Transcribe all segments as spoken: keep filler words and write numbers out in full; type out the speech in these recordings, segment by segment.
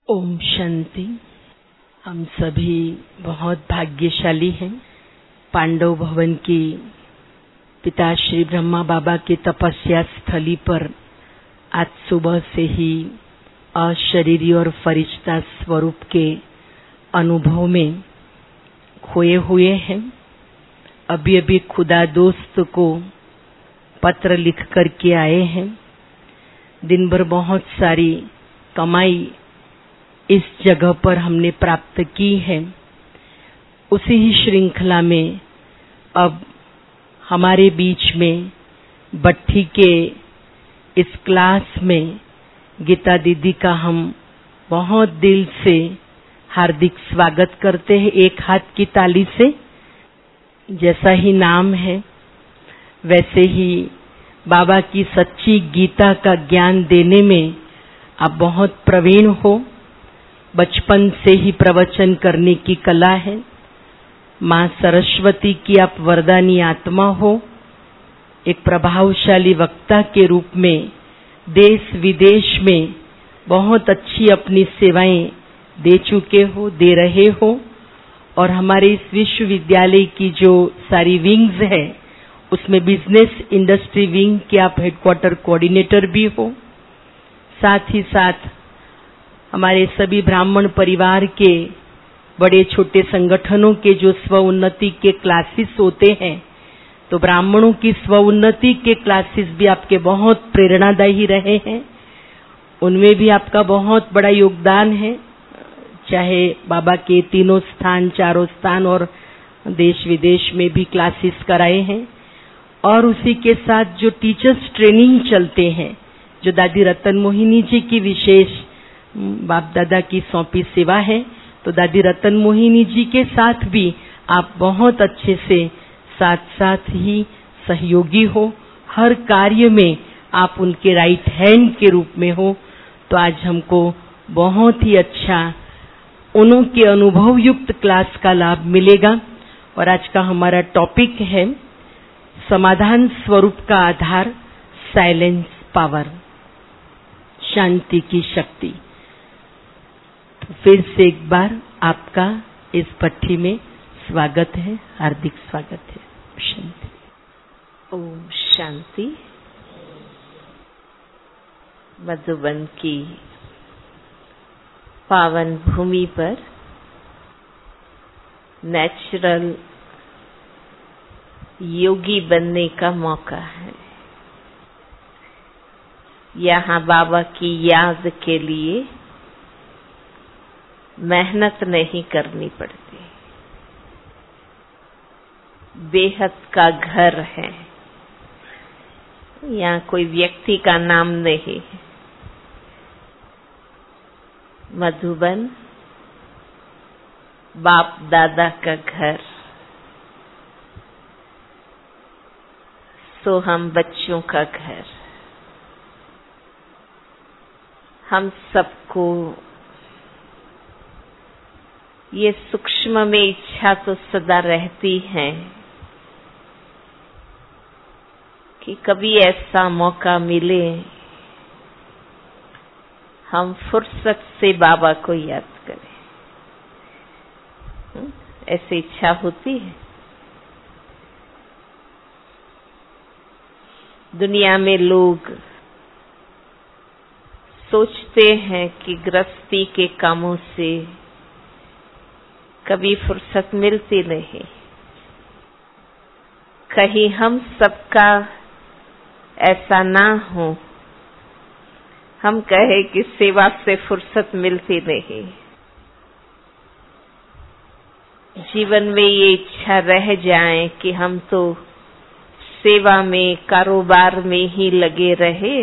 ओम शांति। हम सभी बहुत भाग्यशाली हैं। पांडव भवन की पिता श्री ब्रह्मा बाबा के तपस्या स्थली पर आज सुबह से ही अशरीरी और फरिश्ता स्वरूप के अनुभव में खोए हुए हैं। अभी अभी खुदा दोस्त को पत्र लिख करके आए हैं। दिन भर बहुत सारी कमाई इस जगह पर हमने प्राप्त की है। उसी ही श्रृंखला में अब हमारे बीच में भट्टी के इस क्लास में गीता दीदी का हम बहुत दिल से हार्दिक स्वागत करते हैं। एक हाथ की ताली से। जैसा ही नाम है वैसे ही बाबा की सच्ची गीता का ज्ञान देने में आप बहुत प्रवीण हो। बचपन से ही प्रवचन करने की कला है। माँ सरस्वती की आप वरदानी आत्मा हो। एक प्रभावशाली वक्ता के रूप में देश विदेश में बहुत अच्छी अपनी सेवाएं दे चुके हो, दे रहे हो। और हमारे इस विश्वविद्यालय की जो सारी विंग्स है उसमें बिजनेस इंडस्ट्री विंग के आप हेडक्वार्टर कोऑर्डिनेटर भी हो। साथ ही साथ हमारे सभी ब्राह्मण परिवार के बड़े छोटे संगठनों के जो स्व उन्नति के क्लासेस होते हैं, तो ब्राह्मणों की स्व उन्नति के क्लासेस भी आपके बहुत प्रेरणादायी रहे हैं। उनमें भी आपका बहुत बड़ा योगदान है। चाहे बाबा के तीनों स्थान, चारों स्थान और देश विदेश में भी क्लासेस कराए हैं। और उसी के साथ जो टीचर्स ट्रेनिंग चलते हैं, जो दादी रतन मोहिनी जी की विशेष बाप दादा की सौंपी सेवा है, तो दादी रतन मोहिनी जी के साथ भी आप बहुत अच्छे से साथ साथ ही सहयोगी हो। हर कार्य में आप उनके राइट हैंड के रूप में हो। तो आज हमको बहुत ही अच्छा उन्हों के अनुभव युक्त क्लास का लाभ मिलेगा। और आज का हमारा टॉपिक है समाधान स्वरूप का आधार, साइलेंस पावर, शांति की शक्ति। फिर से एक बार आपका इस भट्टी में स्वागत है, हार्दिक स्वागत है। शांति। ओम शांति। मधुबन की पावन भूमि पर नेचुरल योगी बनने का मौका है। यहाँ बाबा की याद के लिए मेहनत नहीं करनी पड़ती। बेहद का घर है। यहाँ कोई व्यक्ति का नाम नहीं। मधुबन बाप दादा का घर। सो हम बच्चों का घर। हम सबको ये सूक्ष्म में इच्छा तो सदा रहती है कि कभी ऐसा मौका मिले हम फुर्सत से बाबा को याद करें। ऐसी इच्छा होती है। दुनिया में लोग सोचते हैं कि गृहस्थी के कामों से कभी फुर्सत मिलती नहीं। कहीं हम सबका ऐसा ना हो, हम कहे कि सेवा से फुर्सत मिलती नहीं। जीवन में ये इच्छा रह जाए कि हम तो सेवा में, कारोबार में ही लगे रहे,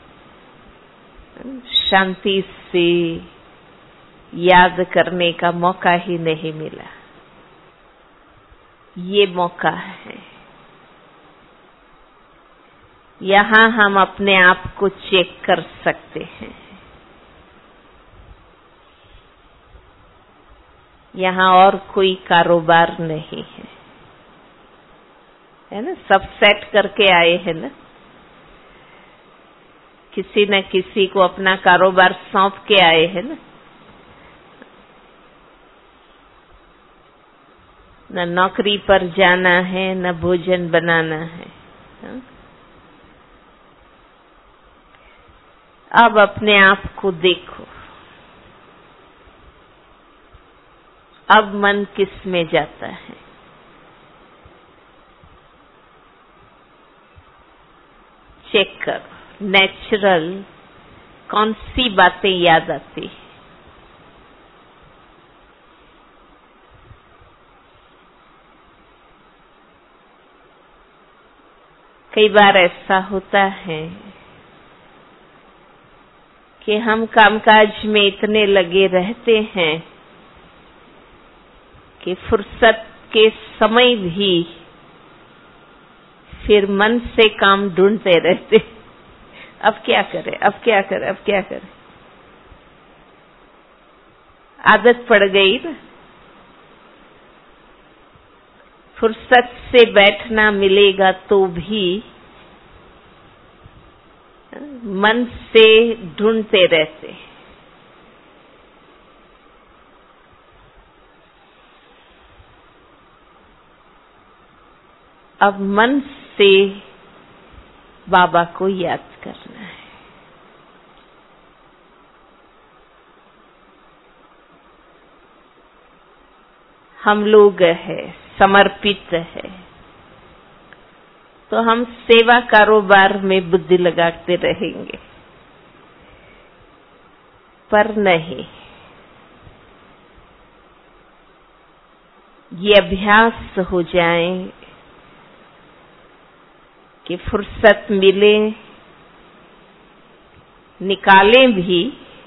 शांति से याद करने का मौका ही नहीं मिला। ये मौका है। यहाँ हम अपने आप को चेक कर सकते हैं। यहाँ और कोई कारोबार नहीं है, है ना। सब सेट करके आए हैं ना। किसी न किसी को अपना कारोबार सौंप के आए हैं ना। न नौकरी पर जाना है, न भोजन बनाना है। हा? अब अपने आप को देखो, अब मन किस में जाता है? चेक करो, नेचुरल कौन सी बातें याद आती है? कई बार ऐसा होता है कि हम कामकाज में इतने लगे रहते हैं कि फुर्सत के समय भी फिर मन से काम ढूंढते रहते। अब क्या करें, अब क्या करें, अब क्या करें? आदत पड़ गई ना। फुर्सत से बैठना मिलेगा तो भी मन से ढूंढते रहते। अब मन से बाबा को याद करना है। हम लोग है, समर्पित है, तो हम सेवा कारोबार में बुद्धि लगाते रहेंगे, पर नहीं। ये अभ्यास हो जाए कि फुर्सत मिले, निकालें भी,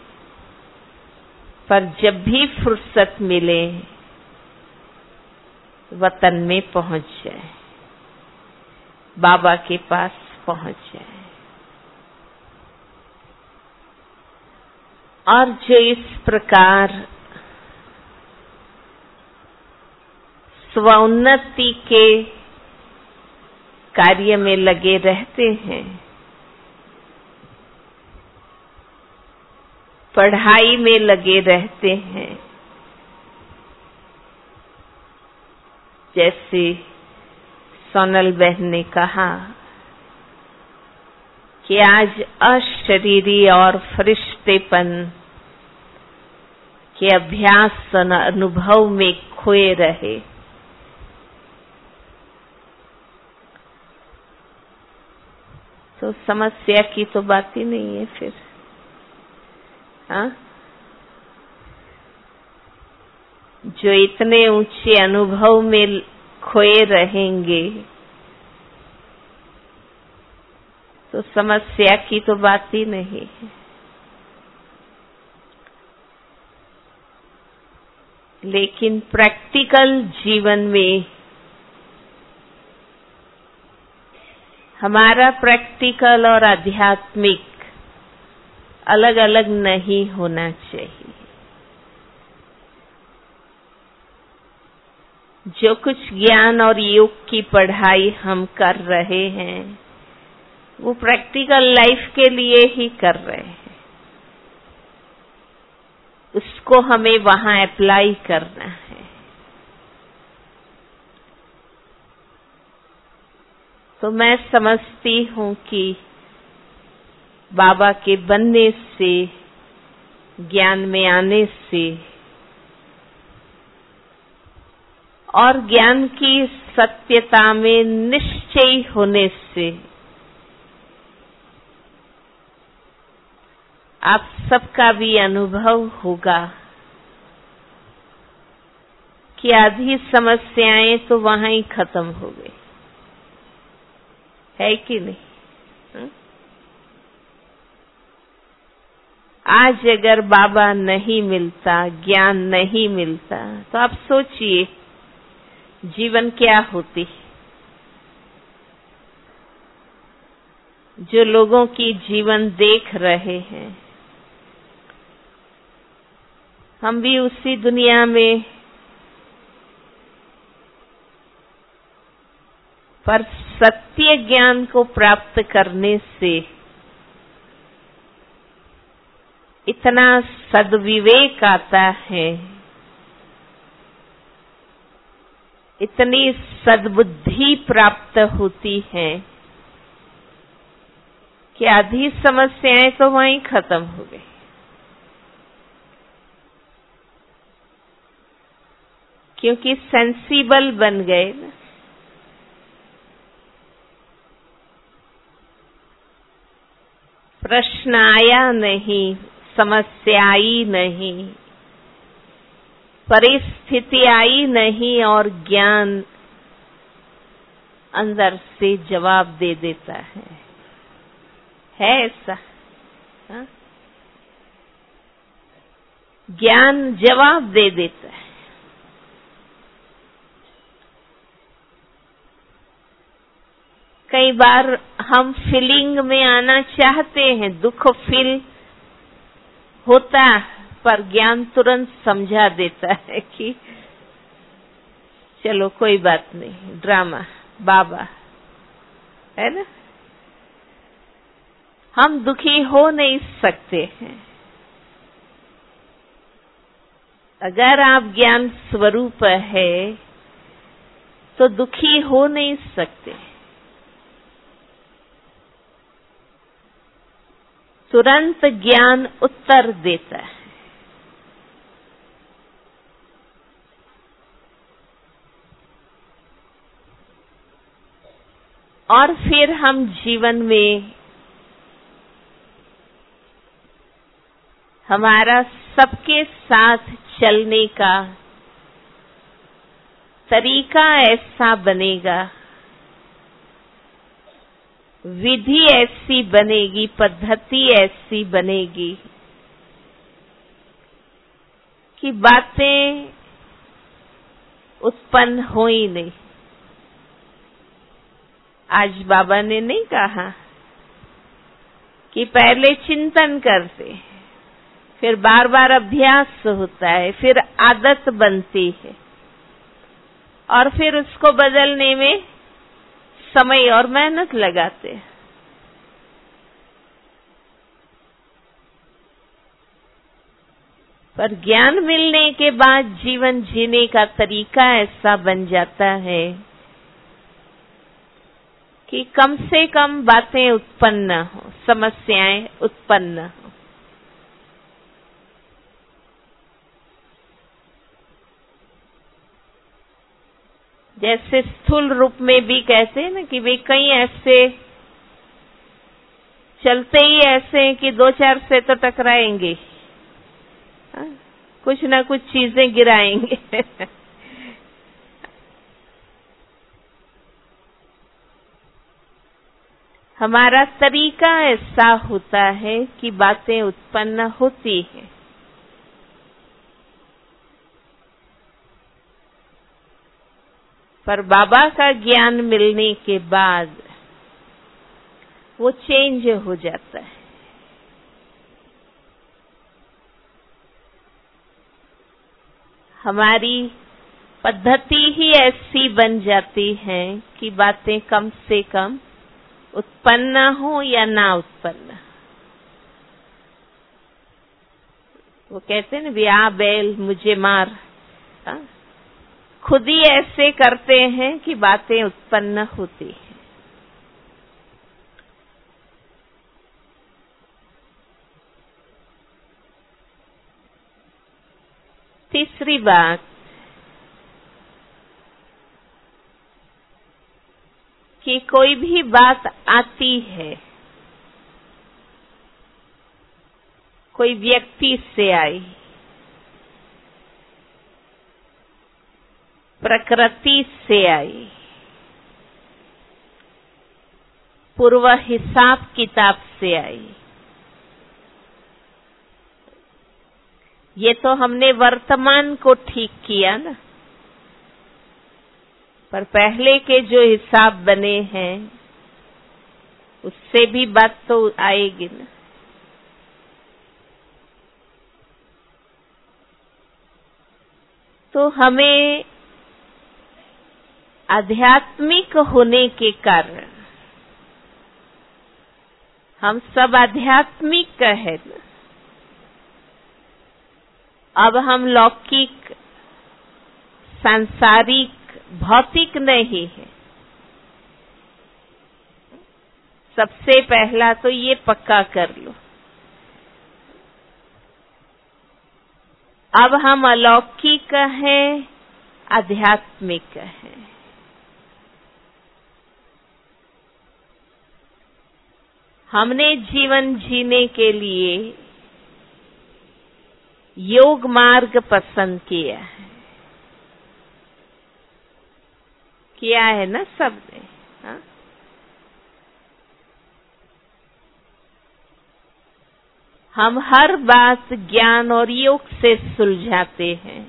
पर जब भी फुर्सत मिले वतन में पहुंच जाए, बाबा के पास पहुंच जाए। और जो इस प्रकार स्वोन्नति के कार्य में लगे रहते हैं, पढ़ाई में लगे रहते हैं, जैसे सोनल बहन ने कहा कि आज अशरीरी और फरिश्तेपन के अभ्यास अनुभव में खोए रहे, तो समस्या की तो बात ही नहीं है फिर। हाँ, जो इतने ऊंचे अनुभव में खोए रहेंगे तो समस्या की तो बात ही नहीं है। लेकिन प्रैक्टिकल जीवन में हमारा प्रैक्टिकल और आध्यात्मिक अलग अलग नहीं होना चाहिए। जो कुछ ज्ञान और योग की पढ़ाई हम कर रहे हैं वो प्रैक्टिकल लाइफ के लिए ही कर रहे हैं, उसको हमें वहां अप्लाई करना है। तो मैं समझती हूं कि बाबा के बनने से, ज्ञान में आने से और ज्ञान की सत्यता में निश्चय होने से आप सबका भी अनुभव होगा कि आधी समस्याएं तो वहां ही खत्म हो गई, है कि नहीं? हुँ? आज अगर बाबा नहीं मिलता, ज्ञान नहीं मिलता, तो आप सोचिए जीवन क्या होती। जो लोगों की जीवन देख रहे हैं, हम भी उसी दुनिया में, पर सत्य ज्ञान को प्राप्त करने से इतना सद्विवेक आता है इतनी सद्बुद्धि प्राप्त होती है कि आधी समस्याएं तो वहीं खत्म हो गई। क्योंकि सेंसिबल बन गए ना। प्रश्न आया नहीं, समस्या आई नहीं, परिस्थिति आई नहीं और ज्ञान अंदर से जवाब दे देता है। है ऐसा? हा? ज्ञान जवाब दे देता है। कई बार हम फीलिंग में आना चाहते हैं, दुख फील होता, पर ज्ञान तुरंत समझा देता है कि चलो कोई बात नहीं, ड्रामा, बाबा, है ना। हम दुखी हो नहीं सकते हैं। अगर आप ज्ञान स्वरूप है तो दुखी हो नहीं सकते। तुरंत ज्ञान उत्तर देता है। और फिर हम जीवन में हमारा सबके साथ चलने का तरीका ऐसा बनेगा, विधि ऐसी बनेगी, पद्धति ऐसी बनेगी कि बातें उत्पन्न हो ही नहीं। आज बाबा ने नहीं कहा कि पहले चिंतन करते, फिर बार बार अभ्यास होता है, फिर आदत बनती है और फिर उसको बदलने में समय और मेहनत लगाते हैं। पर ज्ञान मिलने के बाद जीवन जीने का तरीका ऐसा बन जाता है कि कम से कम बातें उत्पन्न हो, समस्याएं उत्पन्न हो। जैसे स्थूल रूप में भी कहते हैं ना कि वे कई ऐसे चलते ही ऐसे हैं कि दो चार से तो टकराएंगे, हा? कुछ ना कुछ चीजें गिराएंगे। हमारा तरीका ऐसा होता है कि बातें उत्पन्न होती हैं। पर बाबा का ज्ञान मिलने के बाद वो चेंज हो जाता है। हमारी पद्धति ही ऐसी बन जाती है कि बातें कम से कम उत्पन्न हो या ना उत्पन्न। वो कहते हैं ना, ब्याह बैल मुझे मार, हा? खुद ही ऐसे करते हैं कि बातें उत्पन्न होती हैं। तीसरी बात कि कोई भी बात आती है, कोई व्यक्ति से आई, प्रकृति से आई, पूर्व हिसाब किताब से आई, ये तो हमने वर्तमान को ठीक किया ना, पर पहले के जो हिसाब बने हैं उससे भी बात तो आएगी ना। तो हमें आध्यात्मिक होने के कारण, हम सब आध्यात्मिक है ना, अब हम लौकिक सांसारिक भौतिक नहीं है। सबसे पहला तो ये पक्का कर लो। अब हम अलौकिक हैं, आध्यात्मिक हैं। हमने जीवन जीने के लिए योग मार्ग पसंद किया है, किया है ना सबने? हाँ? हम हर बात ज्ञान और योग से सुलझाते हैं।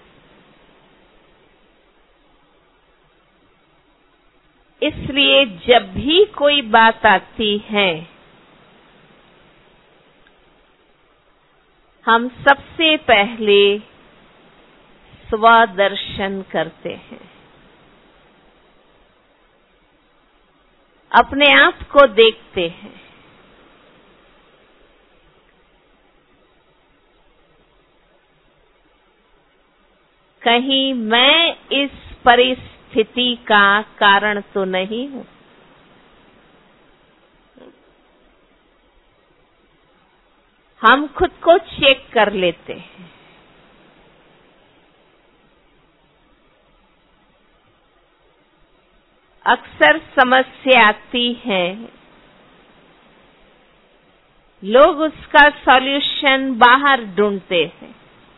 इसलिए जब भी कोई बात आती है, हम सबसे पहले स्वदर्शन करते हैं। अपने आप को देखते हैं। कहीं मैं इस परिस्थिति का कारण तो नहीं हूं। हम खुद को चेक कर लेते हैं। अक्सर समस्या आती है, लोग उसका सॉल्यूशन बाहर ढूंढते हैं,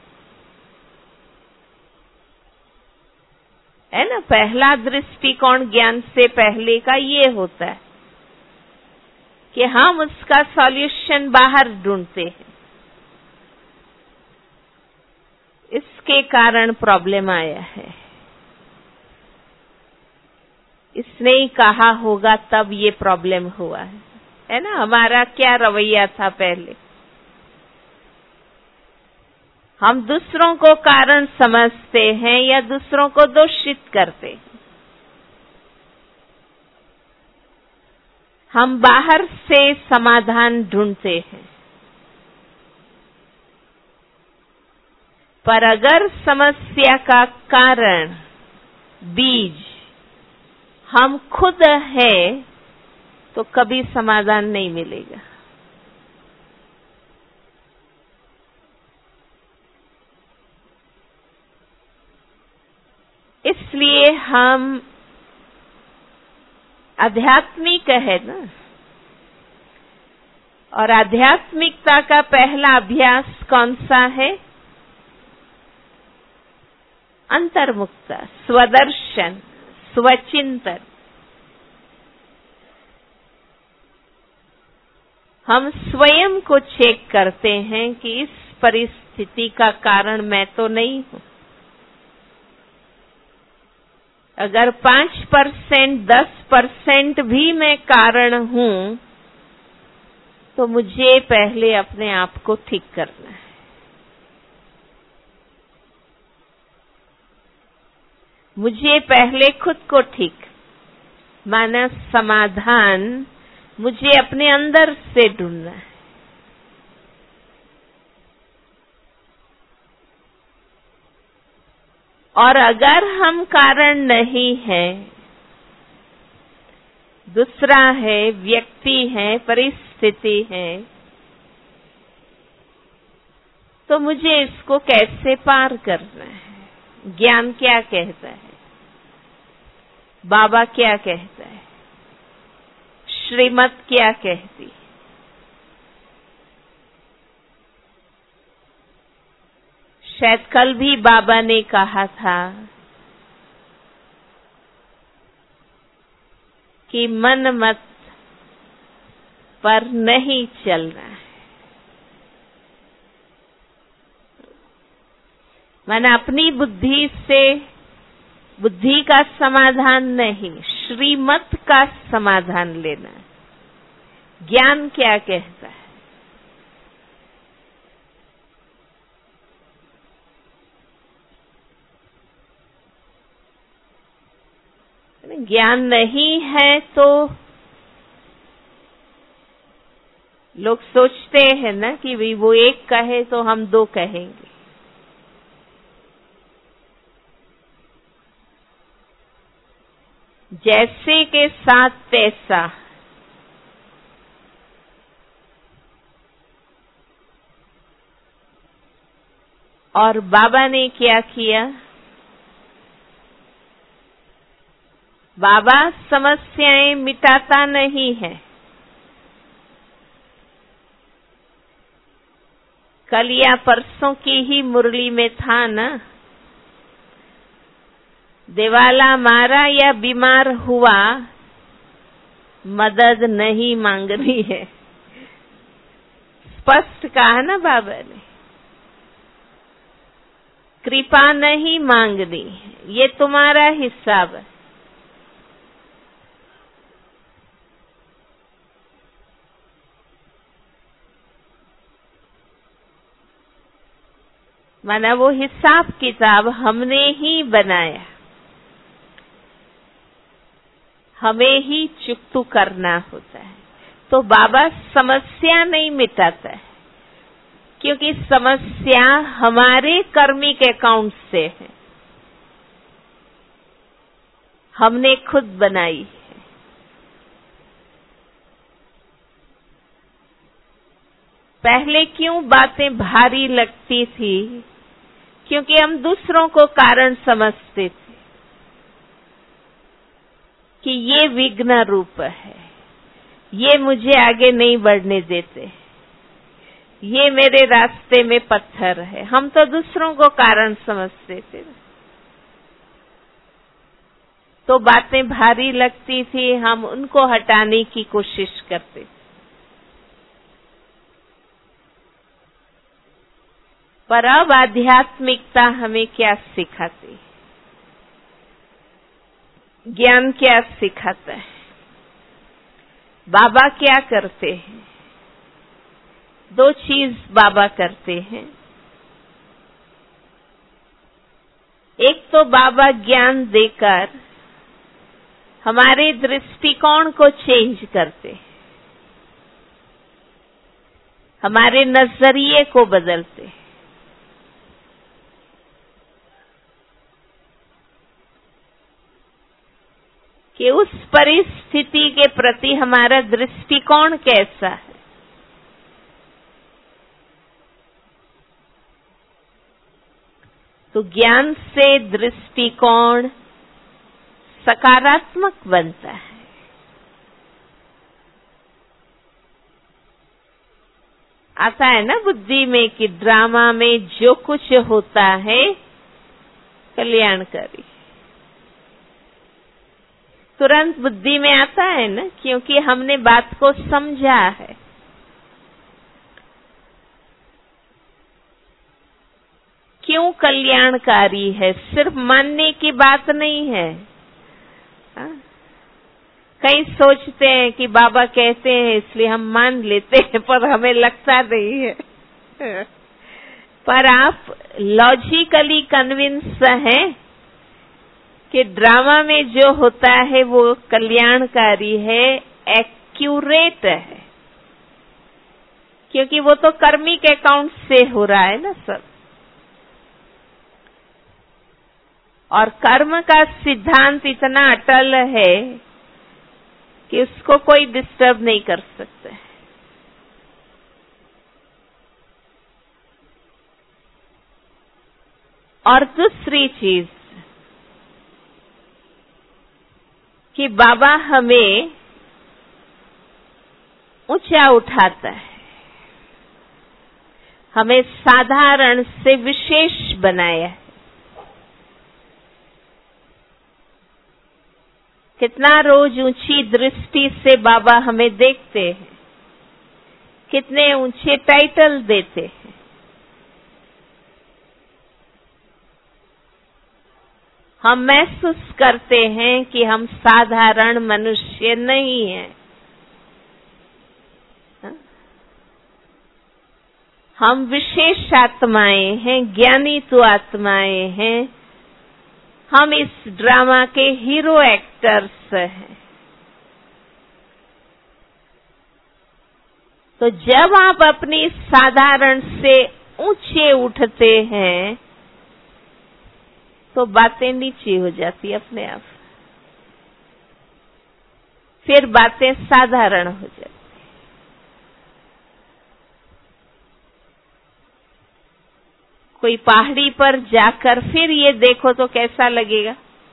है ना? पहला दृष्टिकोण ज्ञान से पहले का ये होता है कि हम उसका सॉल्यूशन बाहर ढूंढते हैं। इसके कारण प्रॉब्लम आया है। इसने ही कहा होगा तब ये प्रॉब्लम हुआ है, है ना? हमारा क्या रवैया था पहले? हम दूसरों को कारण समझते हैं या दूसरों को दोषित करते हैं। हम बाहर से समाधान ढूंढते हैं, पर अगर समस्या का कारण, बीज हम खुद हैं, तो कभी समाधान नहीं मिलेगा। इसलिए हम आध्यात्मिक है ना, और आध्यात्मिकता का पहला अभ्यास कौन सा है? अंतर्मुक्ता, स्वदर्शन, स्वचिंतन। हम स्वयं को चेक करते हैं कि इस परिस्थिति का कारण मैं तो नहीं हूं। अगर पांच परसेंट, दस परसेंट भी मैं कारण हूं, तो मुझे पहले अपने आप को ठीक करना है। मुझे पहले खुद को ठीक, माना समाधान मुझे अपने अंदर से ढूंढना है। और अगर हम कारण नहीं हैं, दूसरा है, व्यक्ति है, परिस्थिति है, तो मुझे इसको कैसे पार करना है? ज्ञान क्या कहता है? बाबा क्या कहता है? श्रीमत क्या कहती है? शायद कल भी बाबा ने कहा था कि मन मत पर नहीं चलना है। मन अपनी बुद्धि से, बुद्धि का समाधान नहीं, श्रीमत का समाधान लेना है। ज्ञान क्या कहता है? ज्ञान नहीं है तो लोग सोचते हैं ना कि भाई वो एक कहे तो हम दो कहेंगे। जैसे के साथ तैसा। और बाबा ने क्या किया? बाबा समस्याएं मिटाता नहीं है। कल या परसों की ही मुरली में था ना, देवाला मारा या बीमार हुआ, मदद नहीं मांगनी है। स्पष्ट कहा ना बाबा ने, कृपा नहीं मांगनी, ये तुम्हारा हिसाब है। माना वो हिसाब किताब हमने ही बनाया, हमें ही चुकतू करना होता है। तो बाबा समस्या नहीं मिटाता है, क्योंकि समस्या हमारे कर्मिक अकाउंट से है, हमने खुद बनाई है। पहले क्यों बातें भारी लगती थी? क्योंकि हम दूसरों को कारण समझते थे कि ये विघ्न रूप है, ये मुझे आगे नहीं बढ़ने देते, ये मेरे रास्ते में पत्थर है। हम तो दूसरों को कारण समझते थे, तो बातें भारी लगती थी, हम उनको हटाने की कोशिश करते थे। पर अब आध्यात्मिकता हमें क्या सिखाती? ज्ञान क्या सिखाता है? बाबा क्या करते हैं? दो चीज बाबा करते हैं। एक तो बाबा ज्ञान देकर हमारे दृष्टिकोण को चेंज करते हैं, हमारे नजरिए को बदलते हैं। कि उस परिस्थिति के प्रति हमारा दृष्टिकोण कैसा है। तो ज्ञान से दृष्टिकोण सकारात्मक बनता है। आता है ना बुद्धि में कि ड्रामा में जो कुछ होता है कल्याणकारी, तुरंत बुद्धि में आता है ना, क्योंकि हमने बात को समझा है। क्यों कल्याणकारी है? सिर्फ मानने की बात नहीं है। हा? कई सोचते हैं कि बाबा कहते हैं इसलिए हम मान लेते हैं, पर हमें लगता नहीं है। पर आप लॉजिकली कन्विंस हैं कि ड्रामा में जो होता है वो कल्याणकारी है, एक्यूरेट है, क्योंकि वो तो कर्मिक अकाउंट से हो रहा है ना सब। और कर्म का सिद्धांत इतना अटल है कि उसको कोई डिस्टर्ब नहीं कर सकता है। और दूसरी चीज कि बाबा हमें ऊंचा उठाता है, हमें साधारण से विशेष बनाया है। कितना रोज ऊंची दृष्टि से बाबा हमें देखते हैं, कितने ऊंचे टाइटल देते हैं। हम महसूस करते हैं कि हम साधारण मनुष्य नहीं हैं। हम विशेष आत्माएं हैं, ज्ञानी तो आत्माएं हैं। हम इस ड्रामा के हीरो एक्टर्स हैं। तो जब आप अपनी साधारण से ऊंचे उठते हैं तो बातें नीचे हो जाती अपने आप। फिर बातें साधारण हो जाती। कोई पहाड़ी पर जाकर फिर ये देखो तो कैसा लगेगा?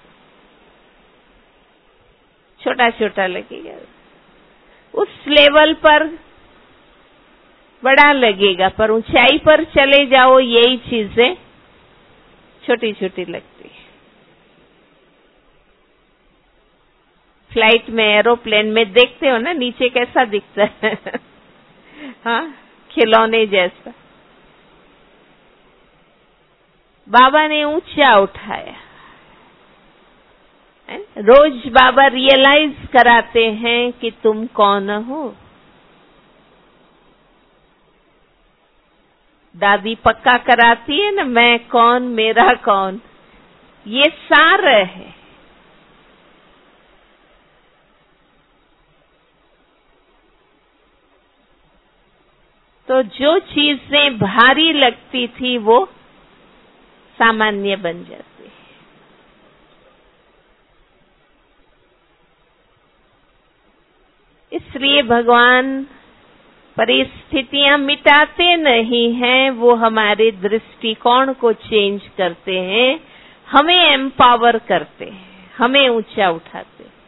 छोटा छोटा लगेगा। उस लेवल पर बड़ा लगेगा, पर ऊंचाई पर चले जाओ यही चीजें छोटी छोटी लगती है। फ्लाइट में, एरोप्लेन में देखते हो ना नीचे कैसा दिखता है हाँ, खिलौने जैसा। बाबा ने ऊंचा उठाया। रोज बाबा रियलाइज कराते हैं कि तुम कौन हो। दादी पक्का कराती है ना, मैं कौन, मेरा कौन, ये सार है। तो जो चीजें भारी लगती थी वो सामान्य बन जाती है। इसलिए भगवान परिस्थितियां मिटाते नहीं हैं, वो हमारे दृष्टिकोण को चेंज करते हैं, हमें एम्पावर करते हैं, हमें ऊंचा उठाते हैं।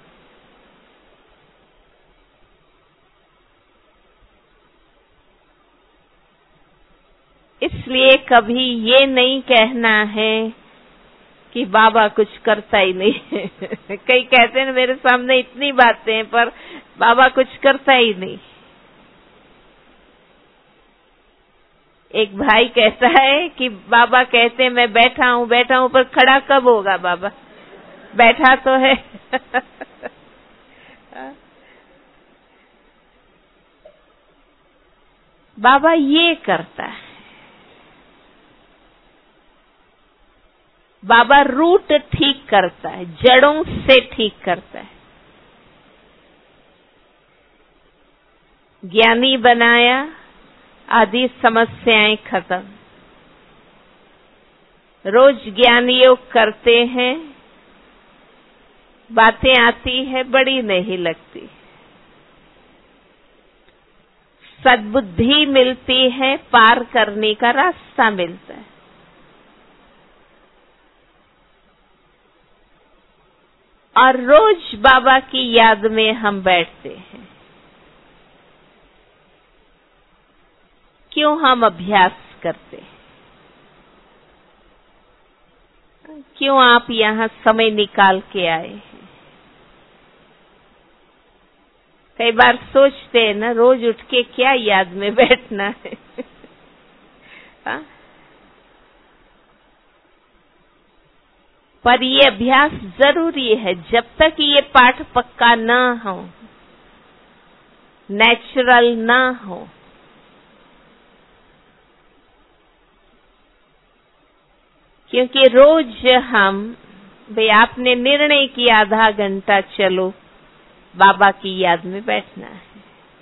इसलिए कभी ये नहीं कहना है कि बाबा कुछ करता ही नहीं है कई कहते हैं मेरे सामने इतनी बातें हैं पर बाबा कुछ करता ही नहीं। एक भाई कहता है कि बाबा कहते हैं मैं बैठा हूं बैठा हूं पर खड़ा कब होगा बाबा? बैठा तो है बाबा ये करता है। बाबा रूट ठीक करता है, जड़ों से ठीक करता है। ज्ञानी बनाया, आदि समस्याएं खत्म। रोज ज्ञान योग करते हैं, बातें आती है बड़ी नहीं लगती, सद्बुद्धि मिलती है, पार करने का रास्ता मिलता है। और रोज बाबा की याद में हम बैठते हैं। क्यों हम अभ्यास करते हैं? क्यों आप यहाँ समय निकाल के आए हैं? कई बार सोचते हैं ना, रोज उठ के क्या याद में बैठना है हा? पर ये अभ्यास जरूरी है जब तक ये पाठ पक्का ना हो, नेचुरल ना हो। क्योंकि रोज हम, भाई आपने निर्णय किया आधा घंटा चलो बाबा की याद में बैठना है,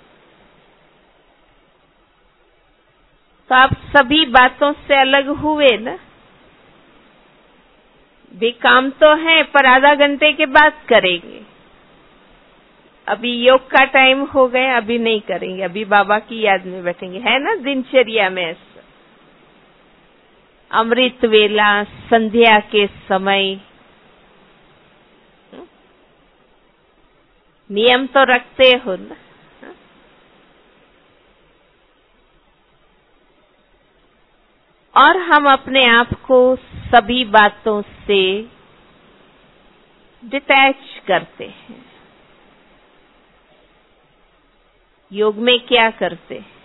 तो आप सभी बातों से अलग हुए ना। भी काम तो है पर आधा घंटे के बाद करेंगे, अभी योग का टाइम हो गया, अभी नहीं करेंगे, अभी बाबा की याद में बैठेंगे, है ना दिनचर्या में ऐसा। अमृत वेला, संध्या के समय नियम तो रखते हो ना। और हम अपने आप को सभी बातों से डिटैच करते हैं। योग में क्या करते हैं?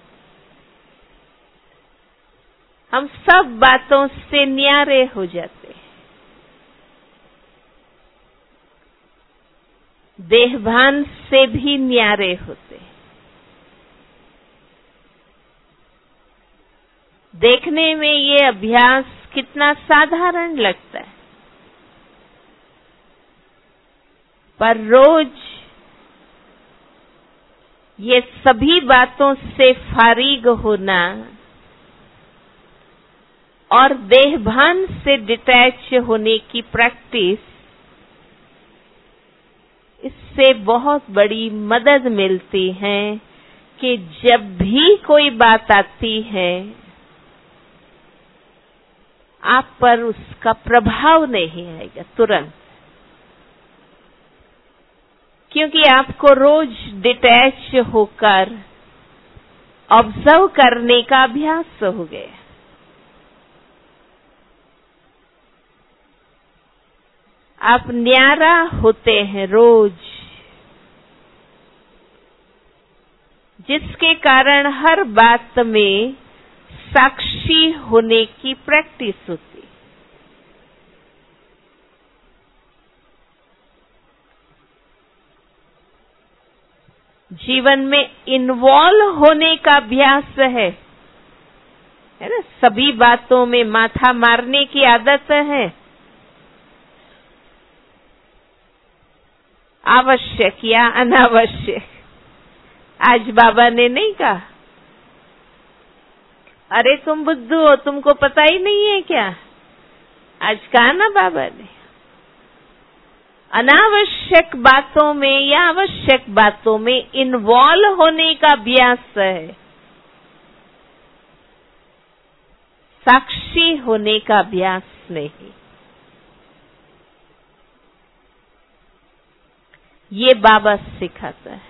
हम सब बातों से न्यारे हो जाते हैं। देहभान से भी न्यारे होते हैं। देखने में ये अभ्यास कितना साधारण लगता है, पर रोज ये सभी बातों से फारिग होना और देहभान से डिटैच होने की प्रैक्टिस, इस इससे बहुत बड़ी मदद मिलती है कि जब भी कोई बात आती है आप पर उसका प्रभाव नहीं आएगा तुरंत, क्योंकि आपको रोज डिटैच होकर ऑब्जर्व करने का अभ्यास हो गया। आप न्यारा होते हैं रोज, जिसके कारण हर बात में साक्षी होने की प्रैक्टिस होती। जीवन में इन्वॉल्व होने का अभ्यास है है ना। सभी बातों में माथा मारने की आदत है, आवश्यक या अनावश्यक। आज बाबा ने नहीं कहा, अरे तुम बुद्धू हो, तुमको पता ही नहीं है क्या? आज कहा ना बाबा ने, अनावश्यक बातों में या आवश्यक बातों में इन्वॉल्व होने का अभ्यास है, साक्षी होने का अभ्यास नहीं। ये बाबा सिखाता है।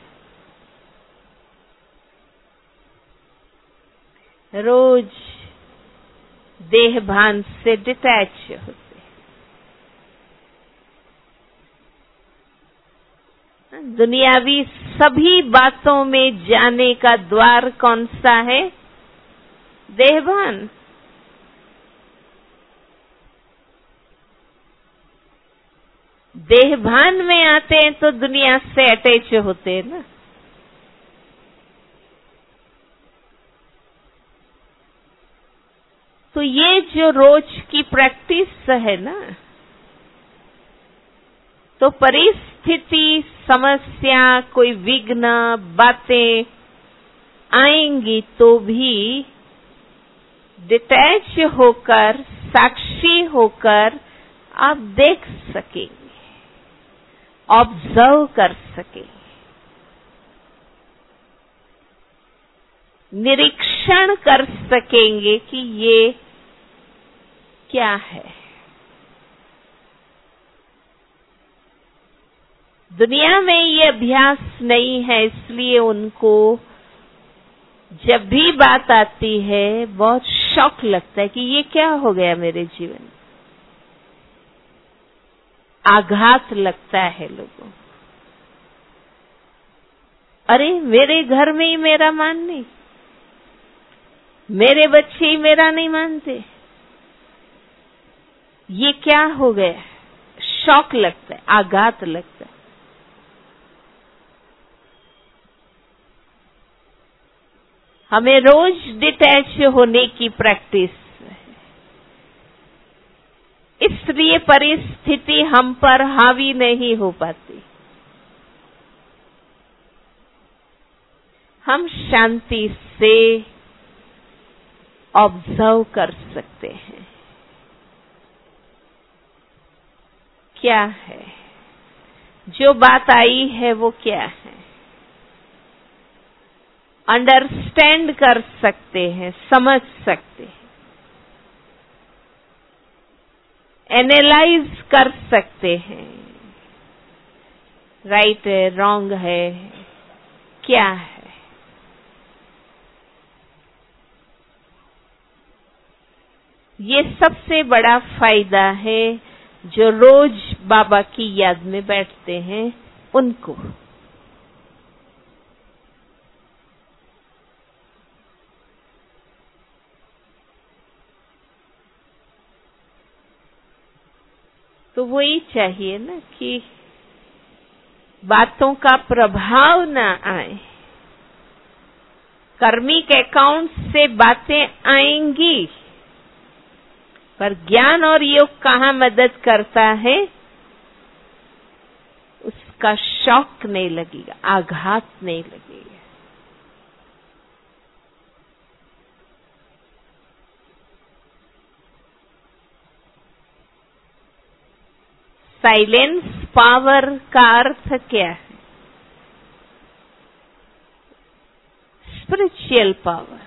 रोज देह भान से डिटैच होते। दुनियावी सभी बातों में जाने का द्वार कौन सा है? देहभान। देहभान में आते हैं तो दुनिया से अटैच होते हैं ना। तो ये जो रोज की प्रैक्टिस है ना, तो परिस्थिति, समस्या, कोई विघ्न, बातें आएंगी तो भी डिटैच होकर, साक्षी होकर आप देख सकेंगे, ऑब्जर्व कर सकेंगे, निरीक्षण कर सकेंगे कि ये क्या है। दुनिया में ये अभ्यास नहीं है, इसलिए उनको जब भी बात आती है बहुत शॉक लगता है कि ये क्या हो गया मेरे जीवन में। आघात लगता है लोगों, अरे मेरे घर में ही मेरा मान नहीं, मेरे बच्चे ही मेरा नहीं मानते, ये क्या हो गया। शॉक लगता है, आघात लगता है। हमें रोज डिटैच होने की प्रैक्टिस है, इसलिए परिस्थिति हम पर हावी नहीं हो पाती। हम शांति से ऑब्जर्व कर सकते हैं क्या है, जो बात आई है वो क्या है। अंडरस्टैंड कर सकते हैं, समझ सकते हैं, एनालाइज कर सकते हैं, राइट है, रॉन्ग है, क्या है। ये सबसे बड़ा फायदा है जो रोज बाबा की याद में बैठते हैं उनको। तो वही चाहिए ना कि बातों का प्रभाव ना आए। कर्मिक अकाउंट से बातें आएंगी, पर ज्ञान और योग कहाँ मदद करता है, उसका शॉक नहीं लगेगा, आघात नहीं लगेगा। साइलेंस पावर का अर्थ क्या है? Spiritual power.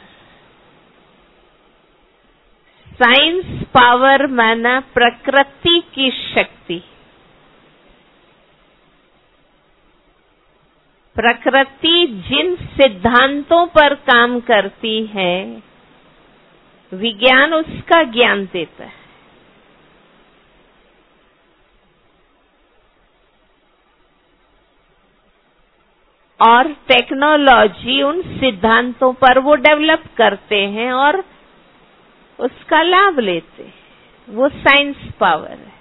साइंस पावर माना प्रकृति की शक्ति। प्रकृति जिन सिद्धांतों पर काम करती है, विज्ञान उसका ज्ञान देता है। और टेक्नोलॉजी उन सिद्धांतों पर वो डेवलप करते हैं और उसका लाभ लेते हैं। वो साइंस पावर है।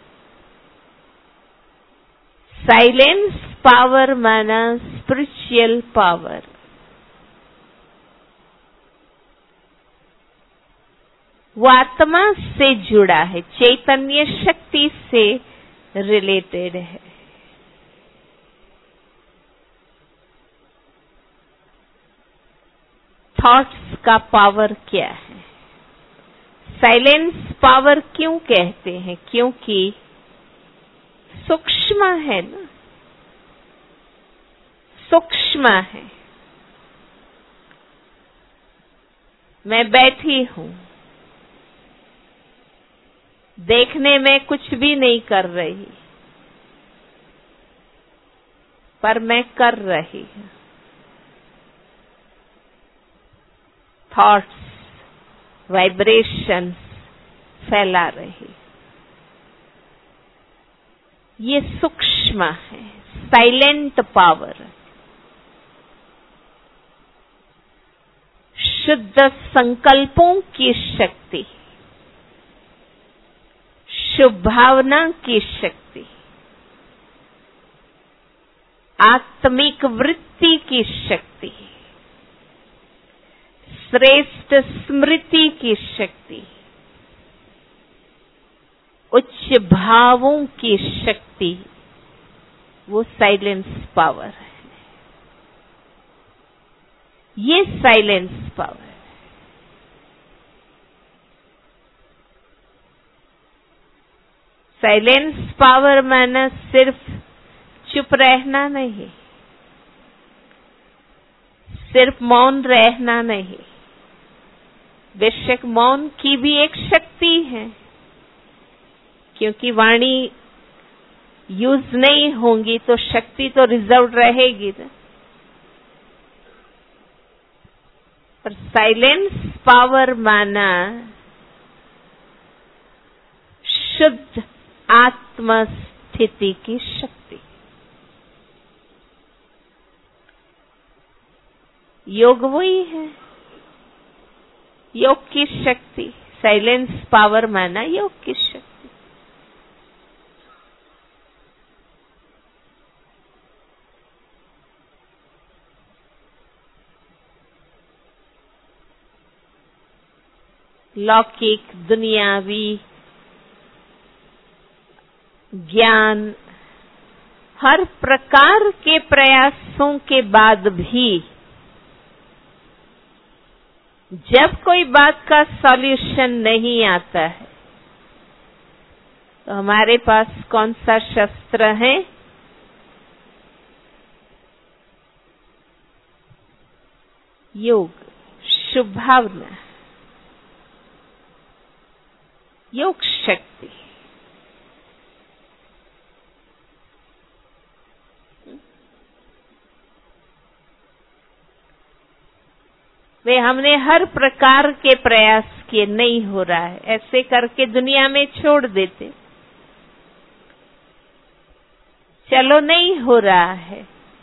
साइलेंस पावर माना स्पिरिचुअल पावर। वो आत्मा से जुड़ा है, चैतन्य शक्ति से रिलेटेड है। थॉट्स का पावर क्या है? साइलेंस पावर क्यों कहते हैं? क्योंकि सूक्ष्म है ना, सूक्ष्म है। मैं बैठी हूं, देखने में कुछ भी नहीं कर रही, पर मैं कर रही हूं। थॉट्स, वाइब्रेशंस फैला रही। ये सूक्ष्म है, साइलेंट पावर। शुद्ध संकल्पों की शक्ति, शुभ भावना की शक्ति, आत्मिक वृत्ति की शक्ति, श्रेष्ठ स्मृति की शक्ति, उच्च भावों की शक्ति, वो साइलेंस पावर है। ये साइलेंस पावर है। साइलेंस पावर माना सिर्फ चुप रहना नहीं, सिर्फ मौन रहना नहीं। बेशक मौन की भी एक शक्ति है, क्योंकि वाणी यूज नहीं होंगी तो शक्ति तो रिजर्व रहेगी ना। पर साइलेंस पावर माना शुद्ध आत्म स्थिति की शक्ति। योग वही है, योग की शक्ति। साइलेंस पावर माना योग की शक्ति। लौकिक दुनियावी ज्ञान, हर प्रकार के प्रयासों के बाद भी जब कोई बात का सॉल्यूशन नहीं आता है, तो हमारे पास कौन सा शस्त्र है? योग, शुभ भावना, योग शक्ति। वे हमने हर प्रकार के प्रयास किए, नहीं हो रहा है, ऐसे करके दुनिया में छोड़ देते। चलो नहीं हो रहा है,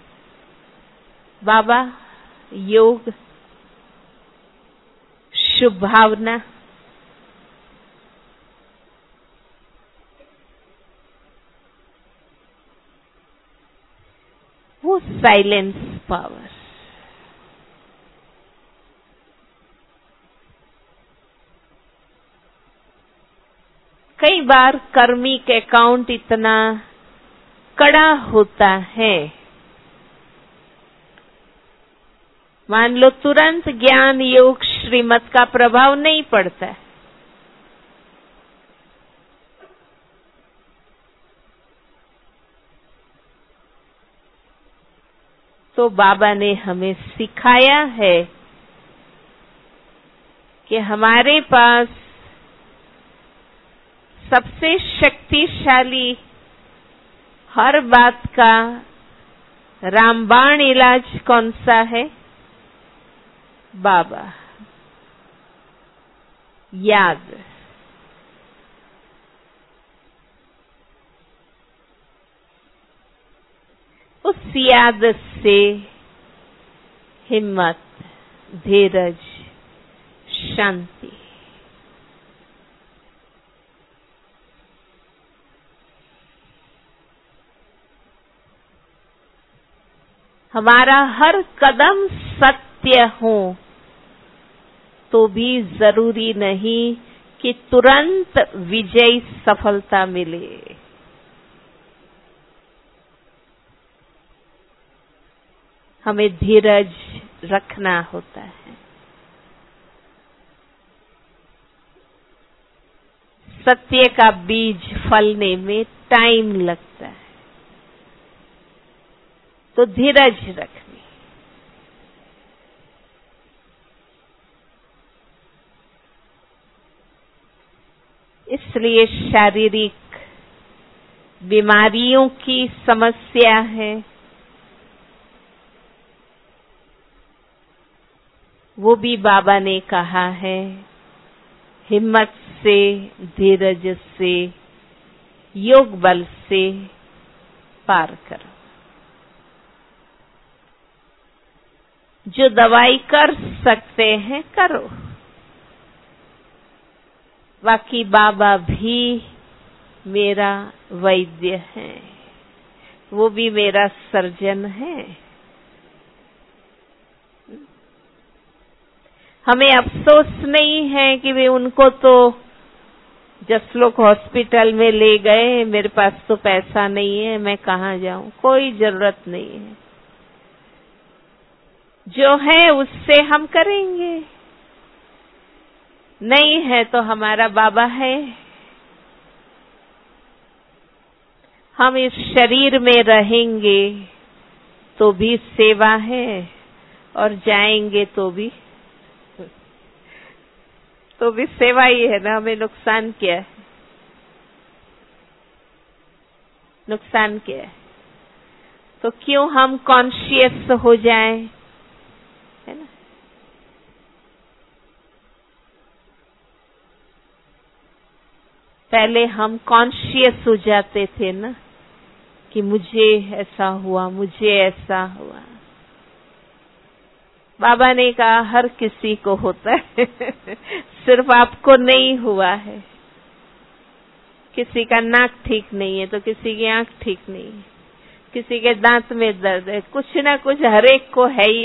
बाबा योग, शुभ भावना, वो साइलेंस पावर। कई बार कर्मिक अकाउंट इतना कड़ा होता है, मान लो तुरंत ज्ञान योग श्रीमत का प्रभाव नहीं पड़ता है, तो बाबा ने हमें सिखाया है कि हमारे पास सबसे शक्तिशाली हर बात का रामबाण इलाज कौन सा है? बाबा। याद। उस याद से हिम्मत, धीरज, शांति। हमारा हर कदम सत्य हो तो भी जरूरी नहीं कि तुरंत विजयी सफलता मिले। हमें धीरज रखना होता है। सत्य का बीज फलने में टाइम लगता है, तो धीरज रखनी। इसलिए शारीरिक बीमारियों की समस्या है, वो भी बाबा ने कहा है हिम्मत से, धीरज से, योग बल से पार करो। जो दवाई कर सकते हैं करो, बाकी बाबा भी मेरा वैद्य है, वो भी मेरा सर्जन है। हमें अफसोस नहीं है कि वे उनको तो जसलोक हॉस्पिटल में ले गए, मेरे पास तो पैसा नहीं है, मैं कहाँ जाऊं। कोई जरूरत नहीं है, जो है उससे हम करेंगे। नहीं है तो हमारा बाबा है। हम इस शरीर में रहेंगे तो भी सेवा है, और जाएंगे तो भी तो भी सेवा ही है ना। हमें नुकसान क्या है? नुकसान क्या है? तो क्यों हम कॉन्शियस हो जाएं, है ना? पहले हम कॉन्शियस हो जाते थे ना कि मुझे ऐसा हुआ, मुझे ऐसा हुआ। बाबा ने कहा हर किसी को होता है सिर्फ आपको नहीं हुआ है। किसी का नाक ठीक नहीं है तो किसी की आंख ठीक नहीं है, किसी के दांत में दर्द है, कुछ ना कुछ हर एक को है ही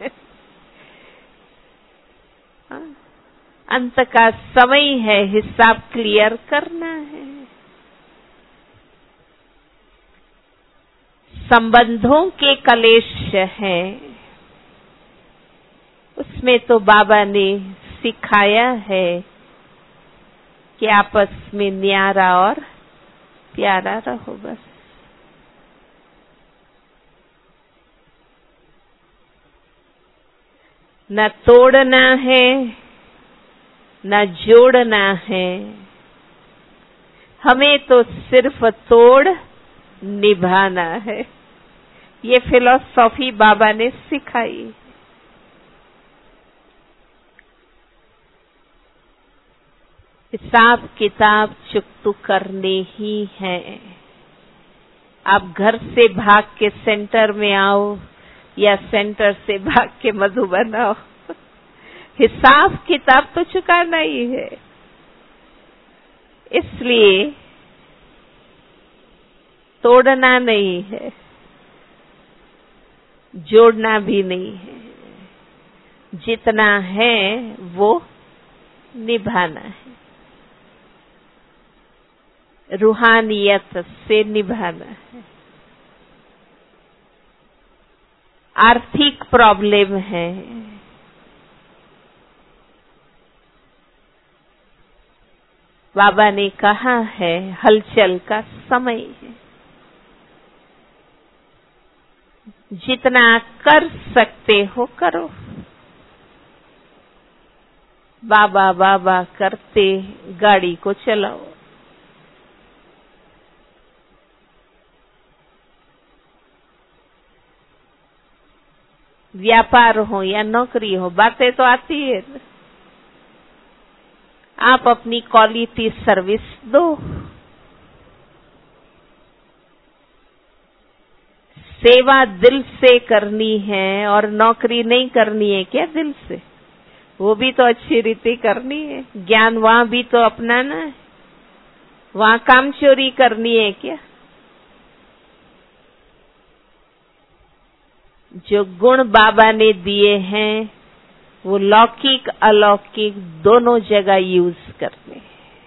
अंत का समय है, हिसाब क्लियर करना है। संबंधों के कलेश हैं, उसमें तो बाबा ने सिखाया है कि आपस में न्यारा और प्यारा रहो बस। न तोड़ना है न जोड़ना है, हमें तो सिर्फ तोड़ निभाना है। ये फिलॉसफी बाबा ने सिखाई। हिसाब किताब चुकतू करने ही है। आप घर से भाग के सेंटर में आओ या सेंटर से भाग के मधुबन आओ, हिसाब किताब तो चुकाना ही है। इसलिए तोड़ना नहीं है, जोड़ना भी नहीं है। जितना है वो निभाना है, रूहानियत से निभाना है। आर्थिक प्रॉब्लम है, बाबा ने कहा है हलचल का समय है। जितना कर सकते हो करो। बाबा बाबा करते गाड़ी को चलाओ। व्यापार हो या नौकरी हो, बातें तो आती है। आप अपनी क्वालिटी सर्विस दो। सेवा दिल से करनी है और नौकरी नहीं करनी है क्या दिल से? वो भी तो अच्छी रीति करनी है। ज्ञान वहां भी तो अपनाना है। वहां काम चोरी करनी है क्या? जो गुण बाबा ने दिए हैं वो लौकिक अलौकिक दोनों जगह यूज करने।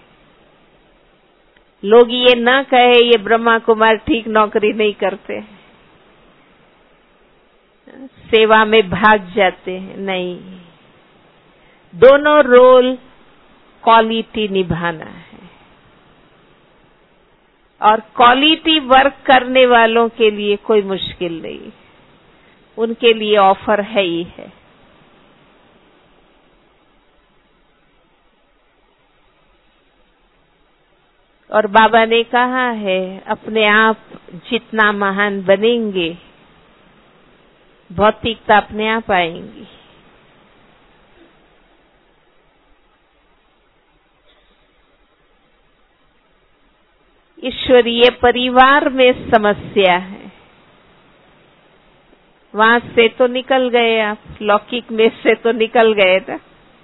लोग ये ना कहे ये ब्रह्मा कुमार ठीक नौकरी नहीं करते, सेवा में भाग जाते हैं। नहीं, दोनों रोल क्वालिटी निभाना है। और क्वालिटी वर्क करने वालों के लिए कोई मुश्किल नहीं, उनके लिए ऑफर है ही है। और बाबा ने कहा है अपने आप जितना महान बनेंगे भौतिकता अपने आप आएंगी। ईश्वरीय परिवार में समस्या है, वहां से तो निकल गए आप, लौकिक में से तो निकल गए ना।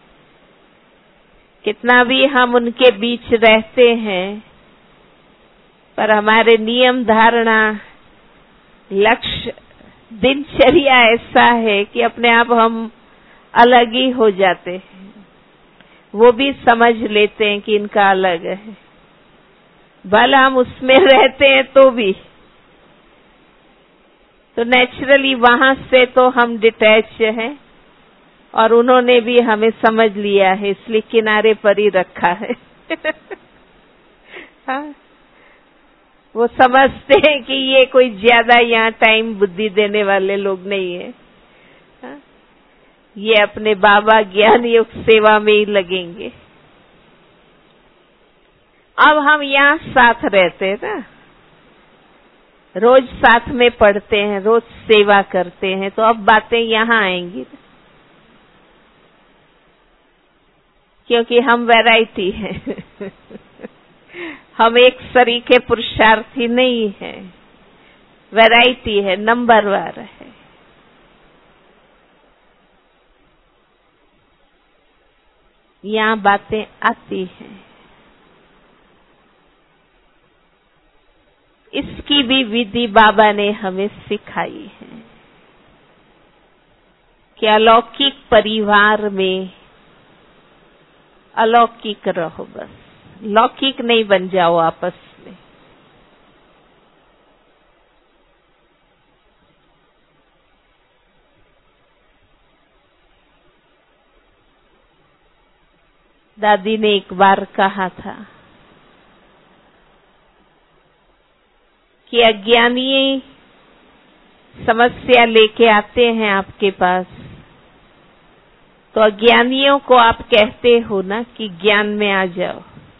कितना भी हम उनके बीच रहते हैं पर हमारे नियम धारणा लक्ष्य दिनचर्या ऐसा है कि अपने आप हम अलग ही हो जाते हैं। वो भी समझ लेते हैं कि इनका अलग है, भले हम उसमें रहते हैं तो भी। तो नेचुरली वहां से तो हम डिटैच हैं और उन्होंने भी हमें समझ लिया है, इसलिए किनारे पर ही रखा है। हाँ, वो समझते हैं कि ये कोई ज्यादा यहाँ टाइम बुद्धि देने वाले लोग नहीं है। हाँ? ये अपने बाबा ज्ञान योग सेवा में ही लगेंगे। अब हम यहाँ साथ रहते हैं ना, रोज साथ में पढ़ते हैं, रोज सेवा करते हैं, तो अब बातें यहाँ आएंगी क्योंकि हम वैरायटी हैं। हम एक सरीखे पुरुषार्थी नहीं है, वैरायटी है, नंबरवार है। यहाँ बातें आती हैं। इसकी भी विधि बाबा ने हमें सिखाई है कि अलौकिक परिवार में अलौकिक रहो, बस लौकिक नहीं बन जाओ आपस में। दादी ने एक बार कहा था कि अज्ञानी समस्या लेके आते हैं आपके पास, तो अज्ञानियों को आप कहते हो ना कि ज्ञान में आ जाओ।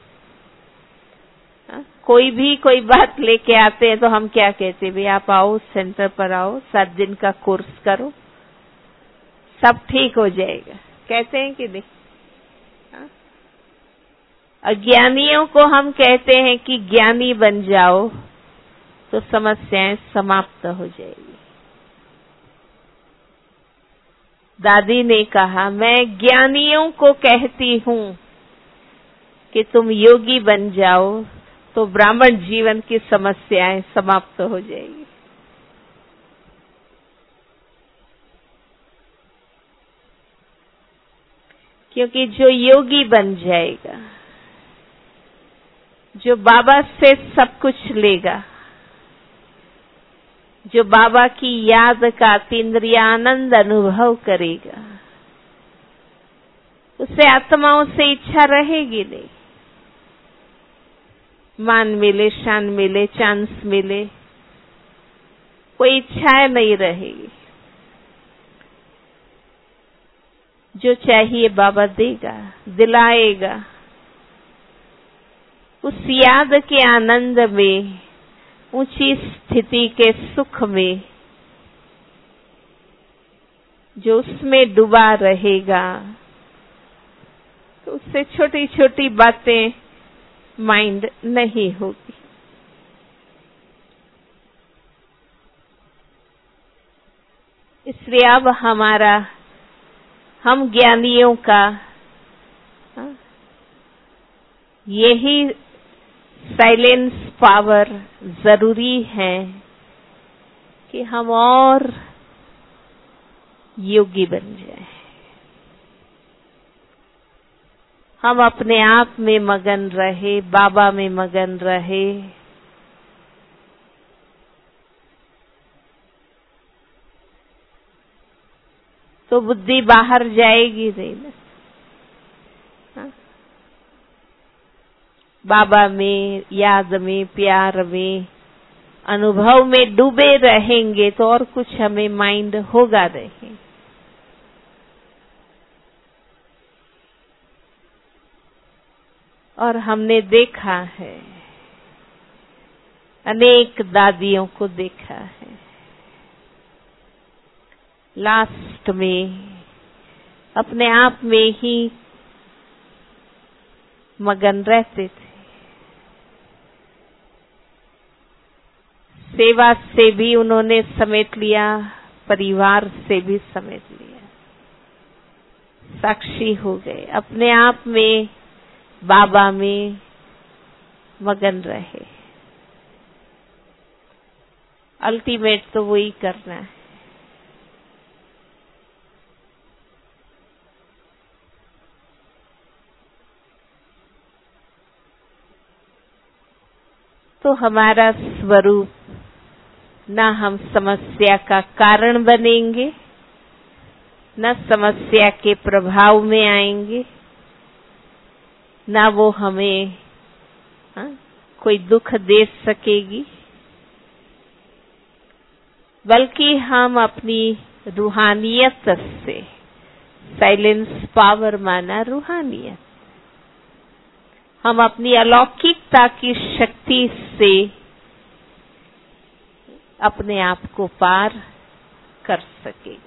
हा? कोई भी कोई बात लेके आते हैं तो हम क्या कहते हैं, भाई आप आओ सेंटर पर आओ, सात दिन का कोर्स करो, सब ठीक हो जाएगा, कहते हैं कि नहीं? हा? अज्ञानियों को हम कहते हैं कि ज्ञानी बन जाओ तो समस्याएं समाप्त हो जाएगी। दादी ने कहा मैं ज्ञानियों को कहती हूं कि तुम योगी बन जाओ तो ब्राह्मण जीवन की समस्याएं समाप्त हो जाएगी। क्योंकि जो योगी बन जाएगा, जो बाबा से सब कुछ लेगा, जो बाबा की याद का तीन्द्रिय आनंद अनुभव करेगा, उसे आत्माओं से इच्छा रहेगी नहीं। मान मिले, शान मिले, चांस मिले, कोई इच्छाएं नहीं रहेगी। जो चाहिए बाबा देगा, दिलाएगा। उस याद के आनंद में, ऊंची स्थिति के सुख में, जो उसमें डूबा रहेगा, तो उससे छोटी छोटी बातें माइंड नहीं होगी। इसलिए अब हमारा, हम ज्ञानियों का यही साइलेंस पावर जरूरी है कि हम और योगी बन जाएं। हम अपने आप में मगन रहे, बाबा में मगन रहे। तो बुद्धि बाहर जाएगी नहीं ना। हाँ? बाबा में, याद में, प्यार में, अनुभव में डूबे रहेंगे तो और कुछ हमें माइंड होगा नहीं। और हमने देखा है, अनेक दादियों को देखा है, लास्ट में अपने आप में ही मगन रहते थे। सेवा से भी उन्होंने समेट लिया, परिवार से भी समेट लिया। साक्षी हो गए, अपने आप में, बाबा में मगन रहे। अल्टीमेट तो वही करना है। तो हमारा स्वरूप, ना हम समस्या का कारण बनेंगे, न समस्या के प्रभाव में आएंगे, ना वो हमें हा? कोई दुख दे सकेगी, बल्कि हम अपनी रूहानियत से, साइलेंस पावर माना रूहानियत, हम अपनी अलौकिकता की शक्ति से अपने आप को पार कर सकेंगे।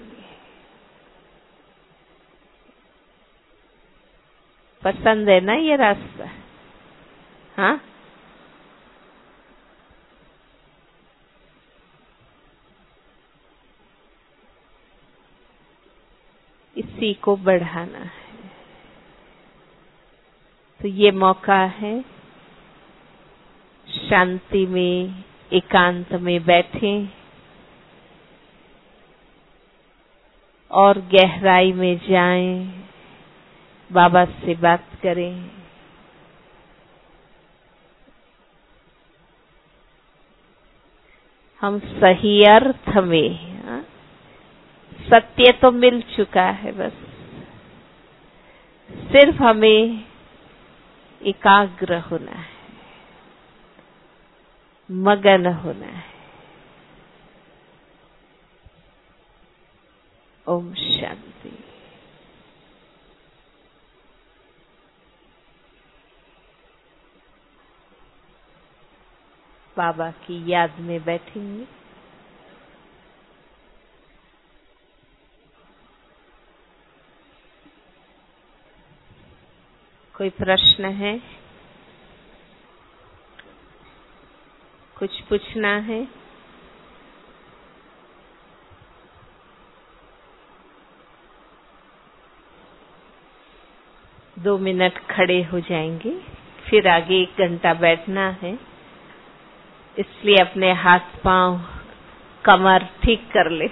पसंद है ना ये रास्ता? हाँ, इसी को बढ़ाना है। तो ये मौका है, शांति में, एकांत में बैठें और गहराई में जाएं, बाबा से बात करें। हम सही अर्थ में, हा? सत्य तो मिल चुका है, बस सिर्फ हमें एकाग्र होना है, मगन होना है। ओम शांति। बाबा की याद में बैठेंगे। कोई प्रश्न है? कुछ पूछना है? दो मिनट खड़े हो जाएंगे, फिर आगे एक घंटा बैठना है। इसलिए अपने हाथ पांव, कमर ठीक कर ले।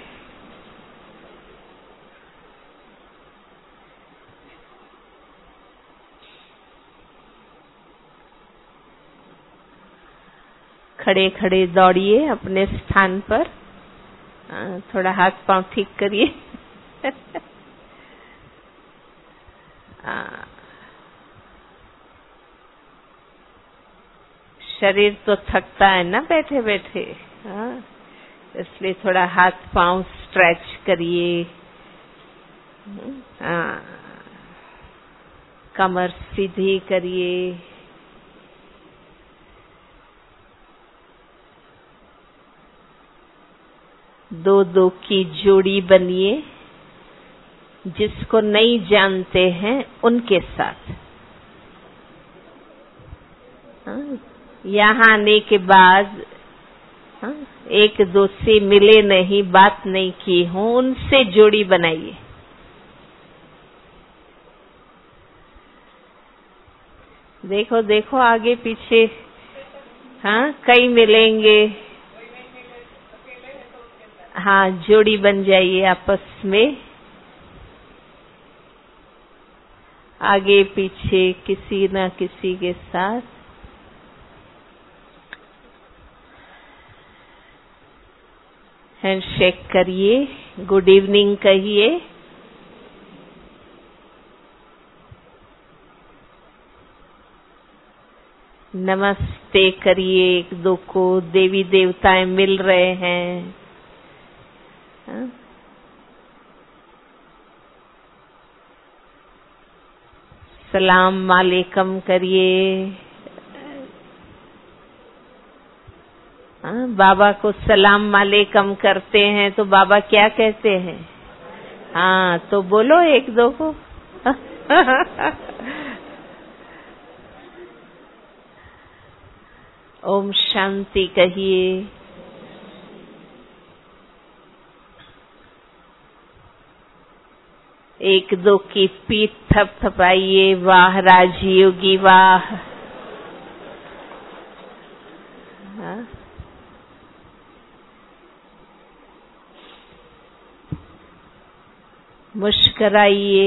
खड़े खड़े दौड़िए अपने स्थान पर। आ, थोड़ा हाथ पांव ठीक करिए। शरीर तो थकता है ना बैठे बैठे। हाँ, इसलिए थोड़ा हाथ पांव स्ट्रेच करिए। हाँ, कमर सीधी करिए। दो दो की जोड़ी बनिए। जिसको नहीं जानते हैं उनके साथ। हाँ, यहाँ आने के बाद हाँ, एक दो से मिले नहीं, बात नहीं की हो, उनसे जोड़ी बनाइए। देखो देखो आगे पीछे, हाँ कई मिलेंगे। हाँ, जोड़ी बन जाइए आपस में। आगे पीछे किसी न किसी के साथ। हैंडशेक करिए, गुड इवनिंग कहिए। नमस्ते करिए एक दो को। देवी देवताएं मिल रहे हैं। हाँ? सलाम वालेकुम करिए। हाँ, बाबा को सलाम वालेकुम करते हैं तो बाबा क्या कहते हैं? हाँ, तो बोलो एक दो को। ओम शांति कहिए। एक दो की पीठ थपथपाइए। वाह राजयोगी वाह। हाँ? मुस्कराइए,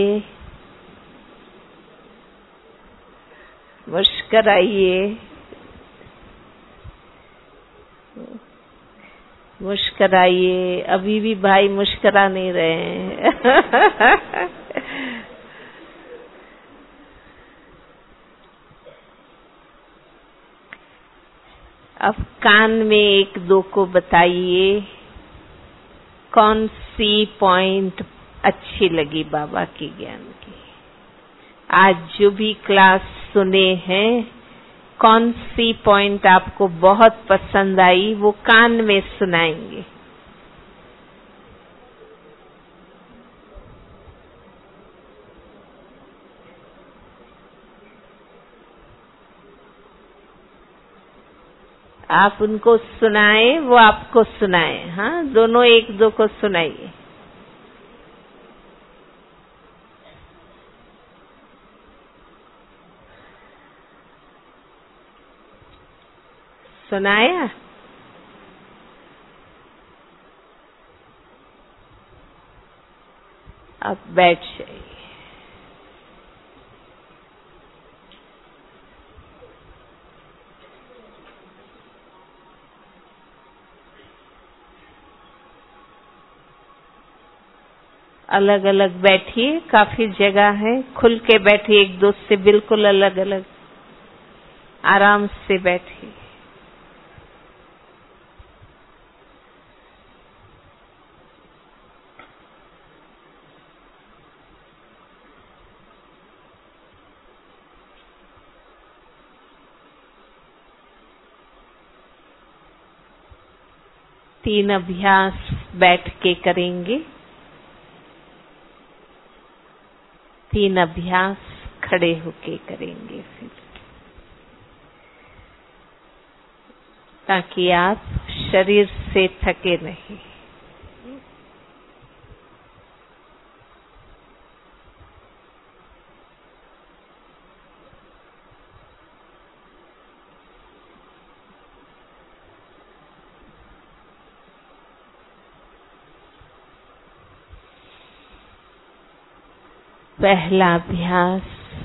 मुस्कराइए, मुस्कराइए। अभी भी भाई मुस्करा नहीं रहे हैं। अब कान में एक दो को बताइए कौन सी पॉइंट अच्छी लगी बाबा की ज्ञान की। आज जो भी क्लास सुने हैं, कौन सी पॉइंट आपको बहुत पसंद आई वो कान में सुनाएंगे। आप उनको सुनाए, वो आपको सुनाए। हाँ, दोनों एक दो को सुनाइए। सुनाया? अब बैठ जाइए। अलग अलग बैठिए, काफी जगह है। खुल के बैठिए, एक दो से बिल्कुल अलग अलग। आराम से बैठिए। तीन अभ्यास बैठ के करेंगे। तीन अभ्यास खड़े होके करेंगे फिर, ताकि आप शरीर से थके नहीं। पहला अभ्यास,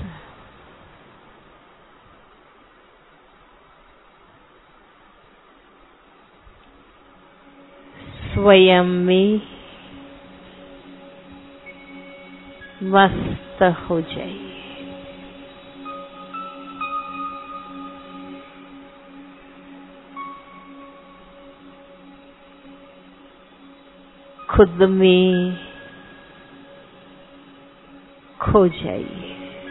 स्वयं में मस्त हो जाइए। खुद में खो जाइए।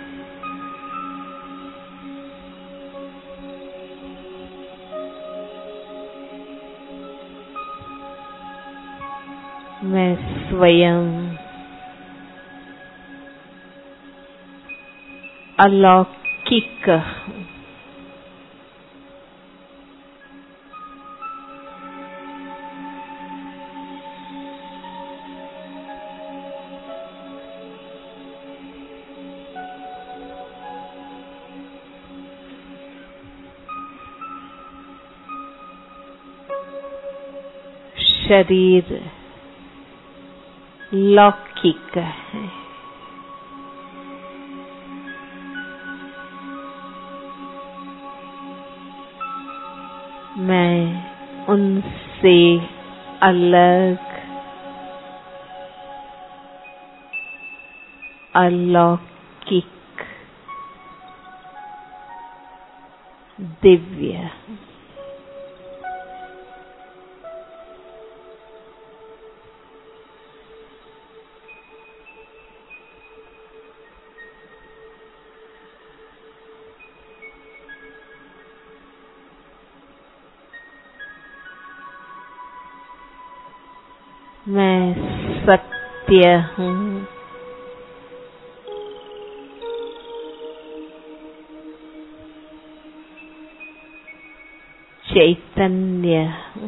मैं स्वयं अलौकिक हूँ। शरीर लौकिक है। मैं उनसे अलग अलौकिक दिव्य मैं सत्य हूँ। चैतन्य हूँ।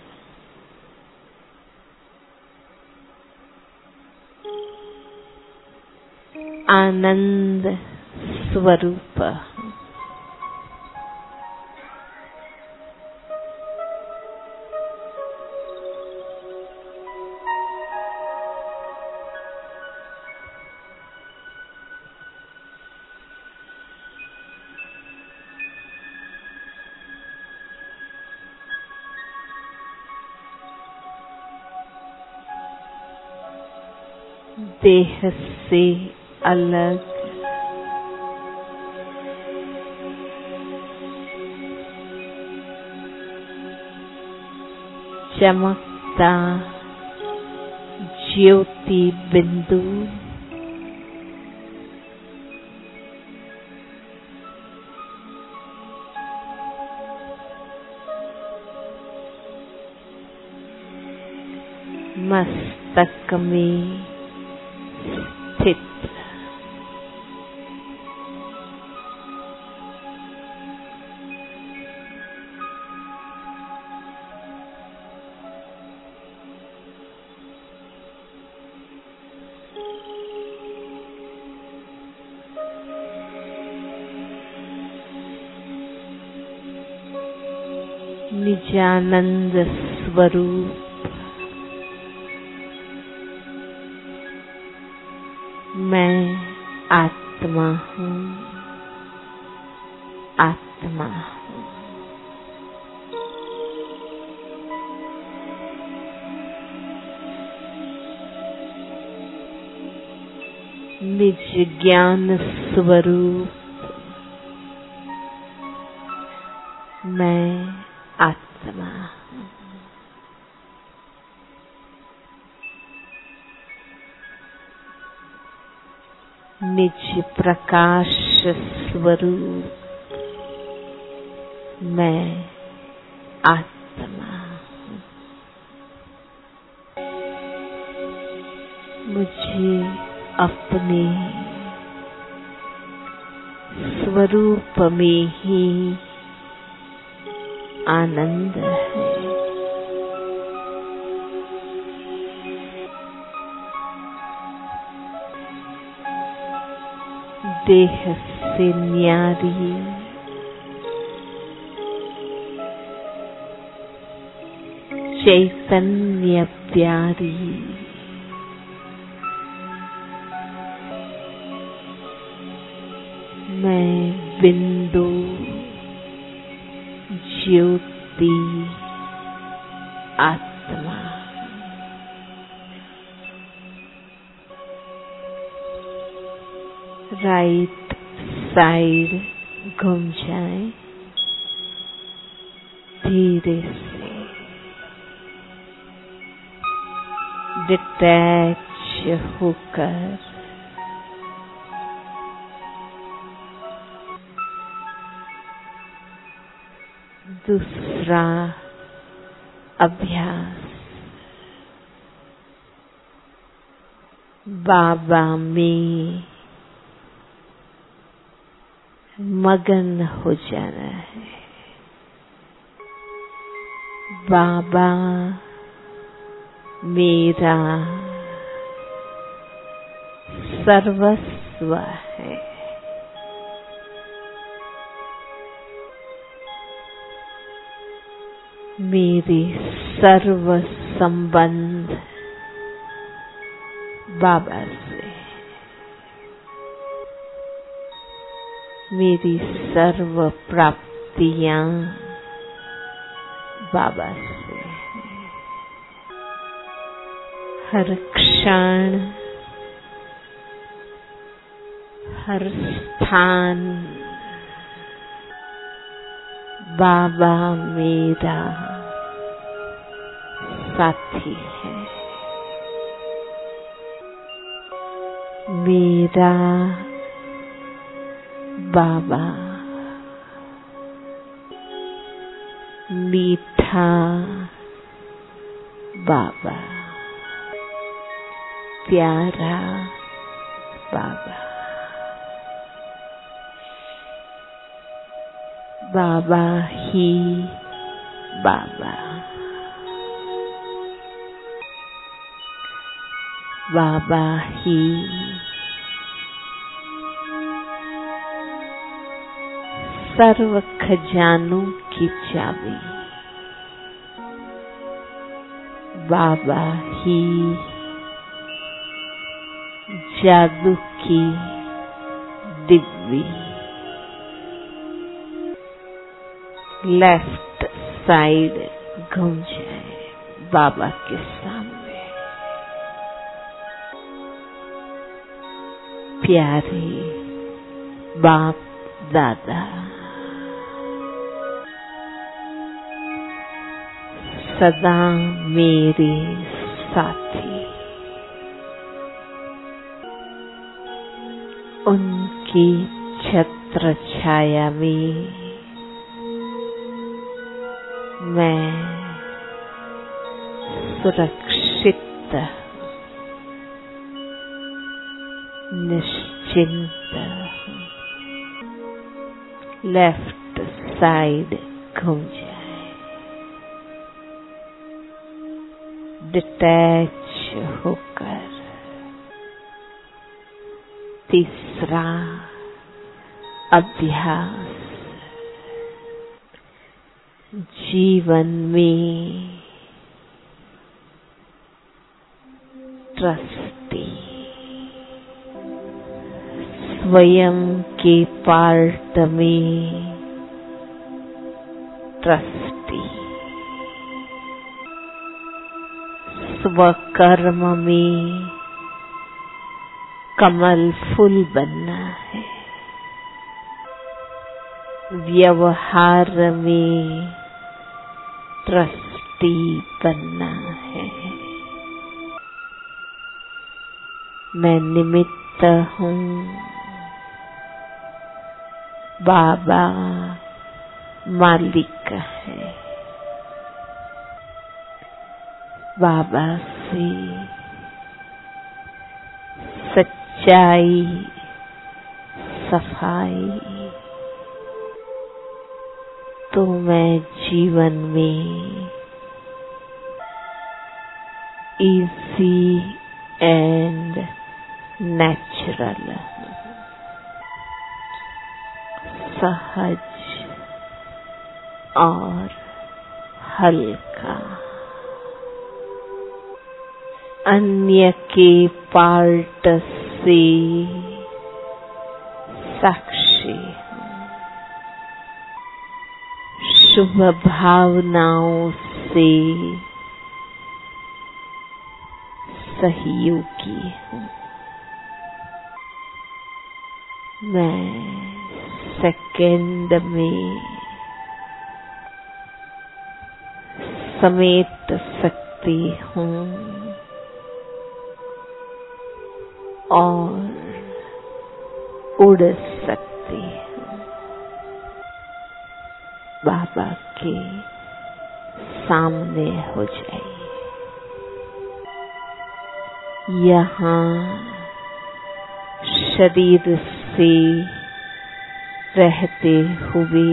आनंद स्वरूप हूँ। देह से अलग चमकता ज्योति बिंदु मस्तक में स्थित निजानंद स्वरूप मैं आत्मा हूँ। आत्मा हूँ। निज ज्ञान स्वरूप मैं आत्मा हूँ। निज प्रकाश स्वरूप मैं आत्मा हूँ। मुझे अपने स्वरूप में ही आनंद है। देह से न्यारी चैतन्य प्यारी मैं बिंदु ज्योति आत्मा। राइट साइड घूम जाए धीरे से। डिटैच होकर दूसरा अभ्यास बाबा में मगन हो जाना है। बाबा मेरा सर्वस्व है। मेरे सर्व संबंध बाबा से, मेरी सर्व प्राप्तियां बाबा से। हर क्षण, हर स्थान बाबा मेरा साथी है। मेरा बाबा मीठा बाबा, प्यारा बाबा। बाबा ही बाबा, बाबा ही सर्व खजानों की चाबी। बाबा ही जादू की डिब्बी। लेफ्ट साइड घूम जाए बाबा के सामने। प्यारे बाप दादा, सदा मेरे साथी। उनकी छत्र छाया में मैं सुरक्षित, निश्चिंत। लेफ्ट साइड घूम जाए। डिटैच होकर तीसरा अभ्यास जीवन में ट्रस्टी। स्वयं के पार्ट में ट्रस्टी। स्वकर्म में कमल फूल बनना है। व्यवहार में ट्रस्टी बनना है। मैं निमित्त हूँ, बाबा मालिक है। बाबा से सच्चाई, सफाई, तो मैं जीवन में इजी एंड नेचुरल, सहज और हल्का। अन्य के पार्ट से साक्षी हूँ। शुभ भावनाओं से सहयोगी हूँ। मैं सेकंड में समेट सकती हूँ और उड़ सकती हूँ। बाबा के सामने हो जाइए। यहाँ शरीर से रहते हुए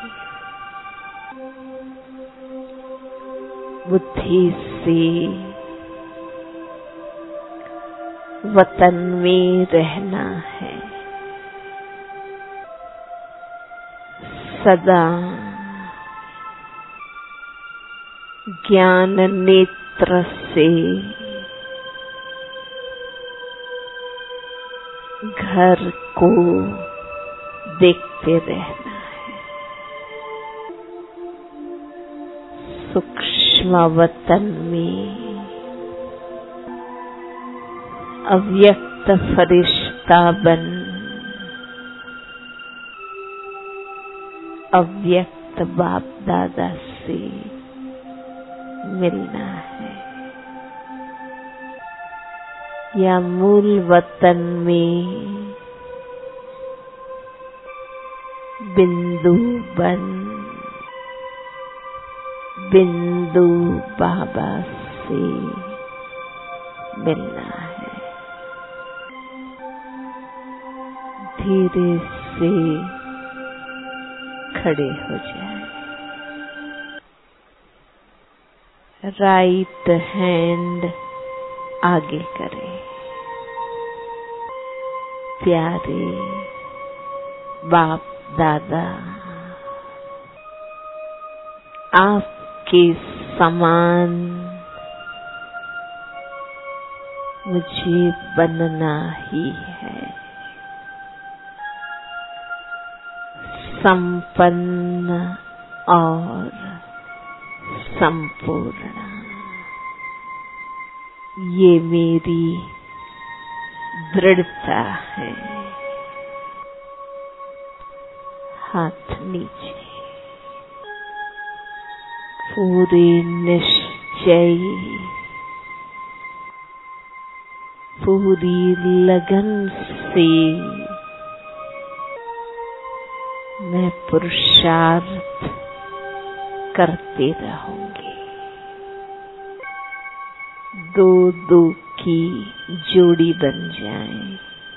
बुद्धि से वतन में रहना है। सदा ज्ञान नेत्र से घर को देखते रहना है। सूक्ष्म वतन में अव्यक्त फरिश्ता बन अव्यक्त बाप दादा से मिलना है। या मूल वतन में बिंदु बन बिंदु बाबा से मिलना है। धीरे से खड़े हो जाए। राइट हैंड आगे करें। प्यारे बाप दादा, आपके समान मुझे बनना ही है। संपन्न और संपूर्ण, ये मेरी दृढ़ता है। हाथ नीचे। पूरे निश्चय, पूरी लगन से मैं पुरुषार्थ करते रहूंगी। दो दो की जोड़ी बन जाए,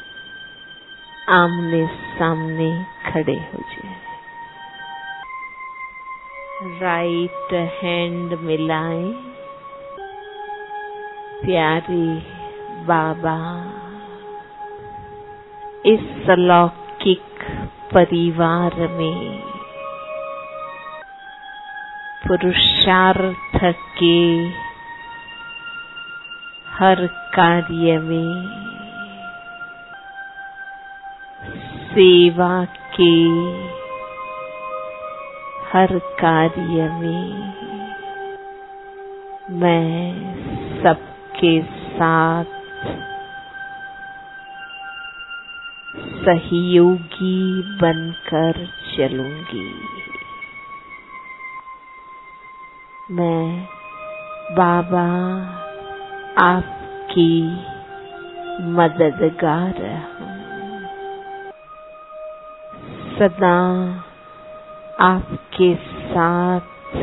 आमने सामने खड़े हो जाए। राइट हैंड मिलाएं। प्यारे बाबा, इस अलौकिक परिवार में पुरुषार्थ के हर कार्य में, सेवा के हर कार्य में मैं सबके साथ सहयोगी बनकर चलूंगी। मैं बाबा आपकी मददगार हूँ। सदा आपके साथ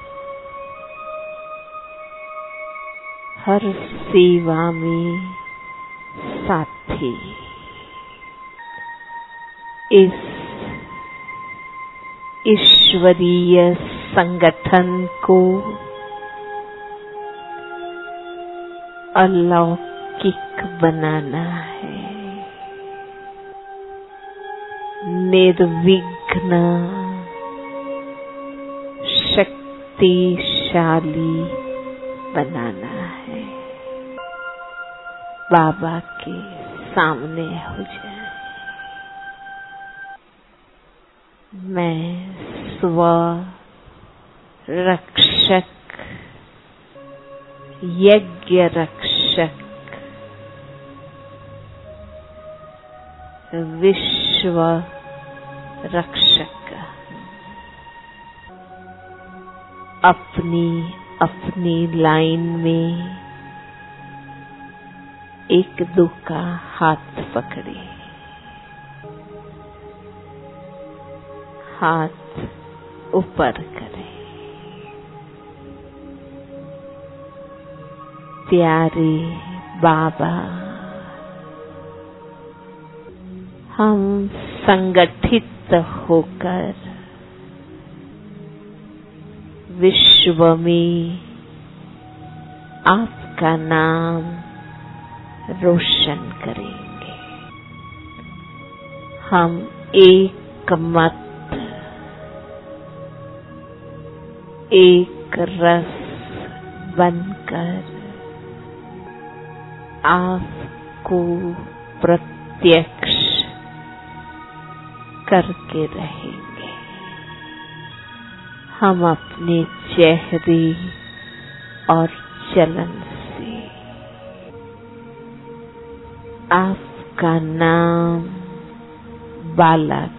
हर सेवा में साथी। इस ईश्वरीय संगठन को अलौकिक बनाना है। निर्विघ्न, शक्तिशाली बनाना है। बाबा के सामने हो जाए। मैं स्व रक्षक, यज्ञ रक्षक, विश्व रक्षक अपनी अपनी लाइन में एक दो का हाथ पकड़े, हाथ ऊपर करें। प्यारे बाबा, हम संगठित होकर विश्व में आपका नाम रोशन करेंगे। हम एक मत, एक रस बनकर आपको प्रत्यक्ष करके रहेंगे। हम अपने चेहरे और चलन से आपका नाम बाला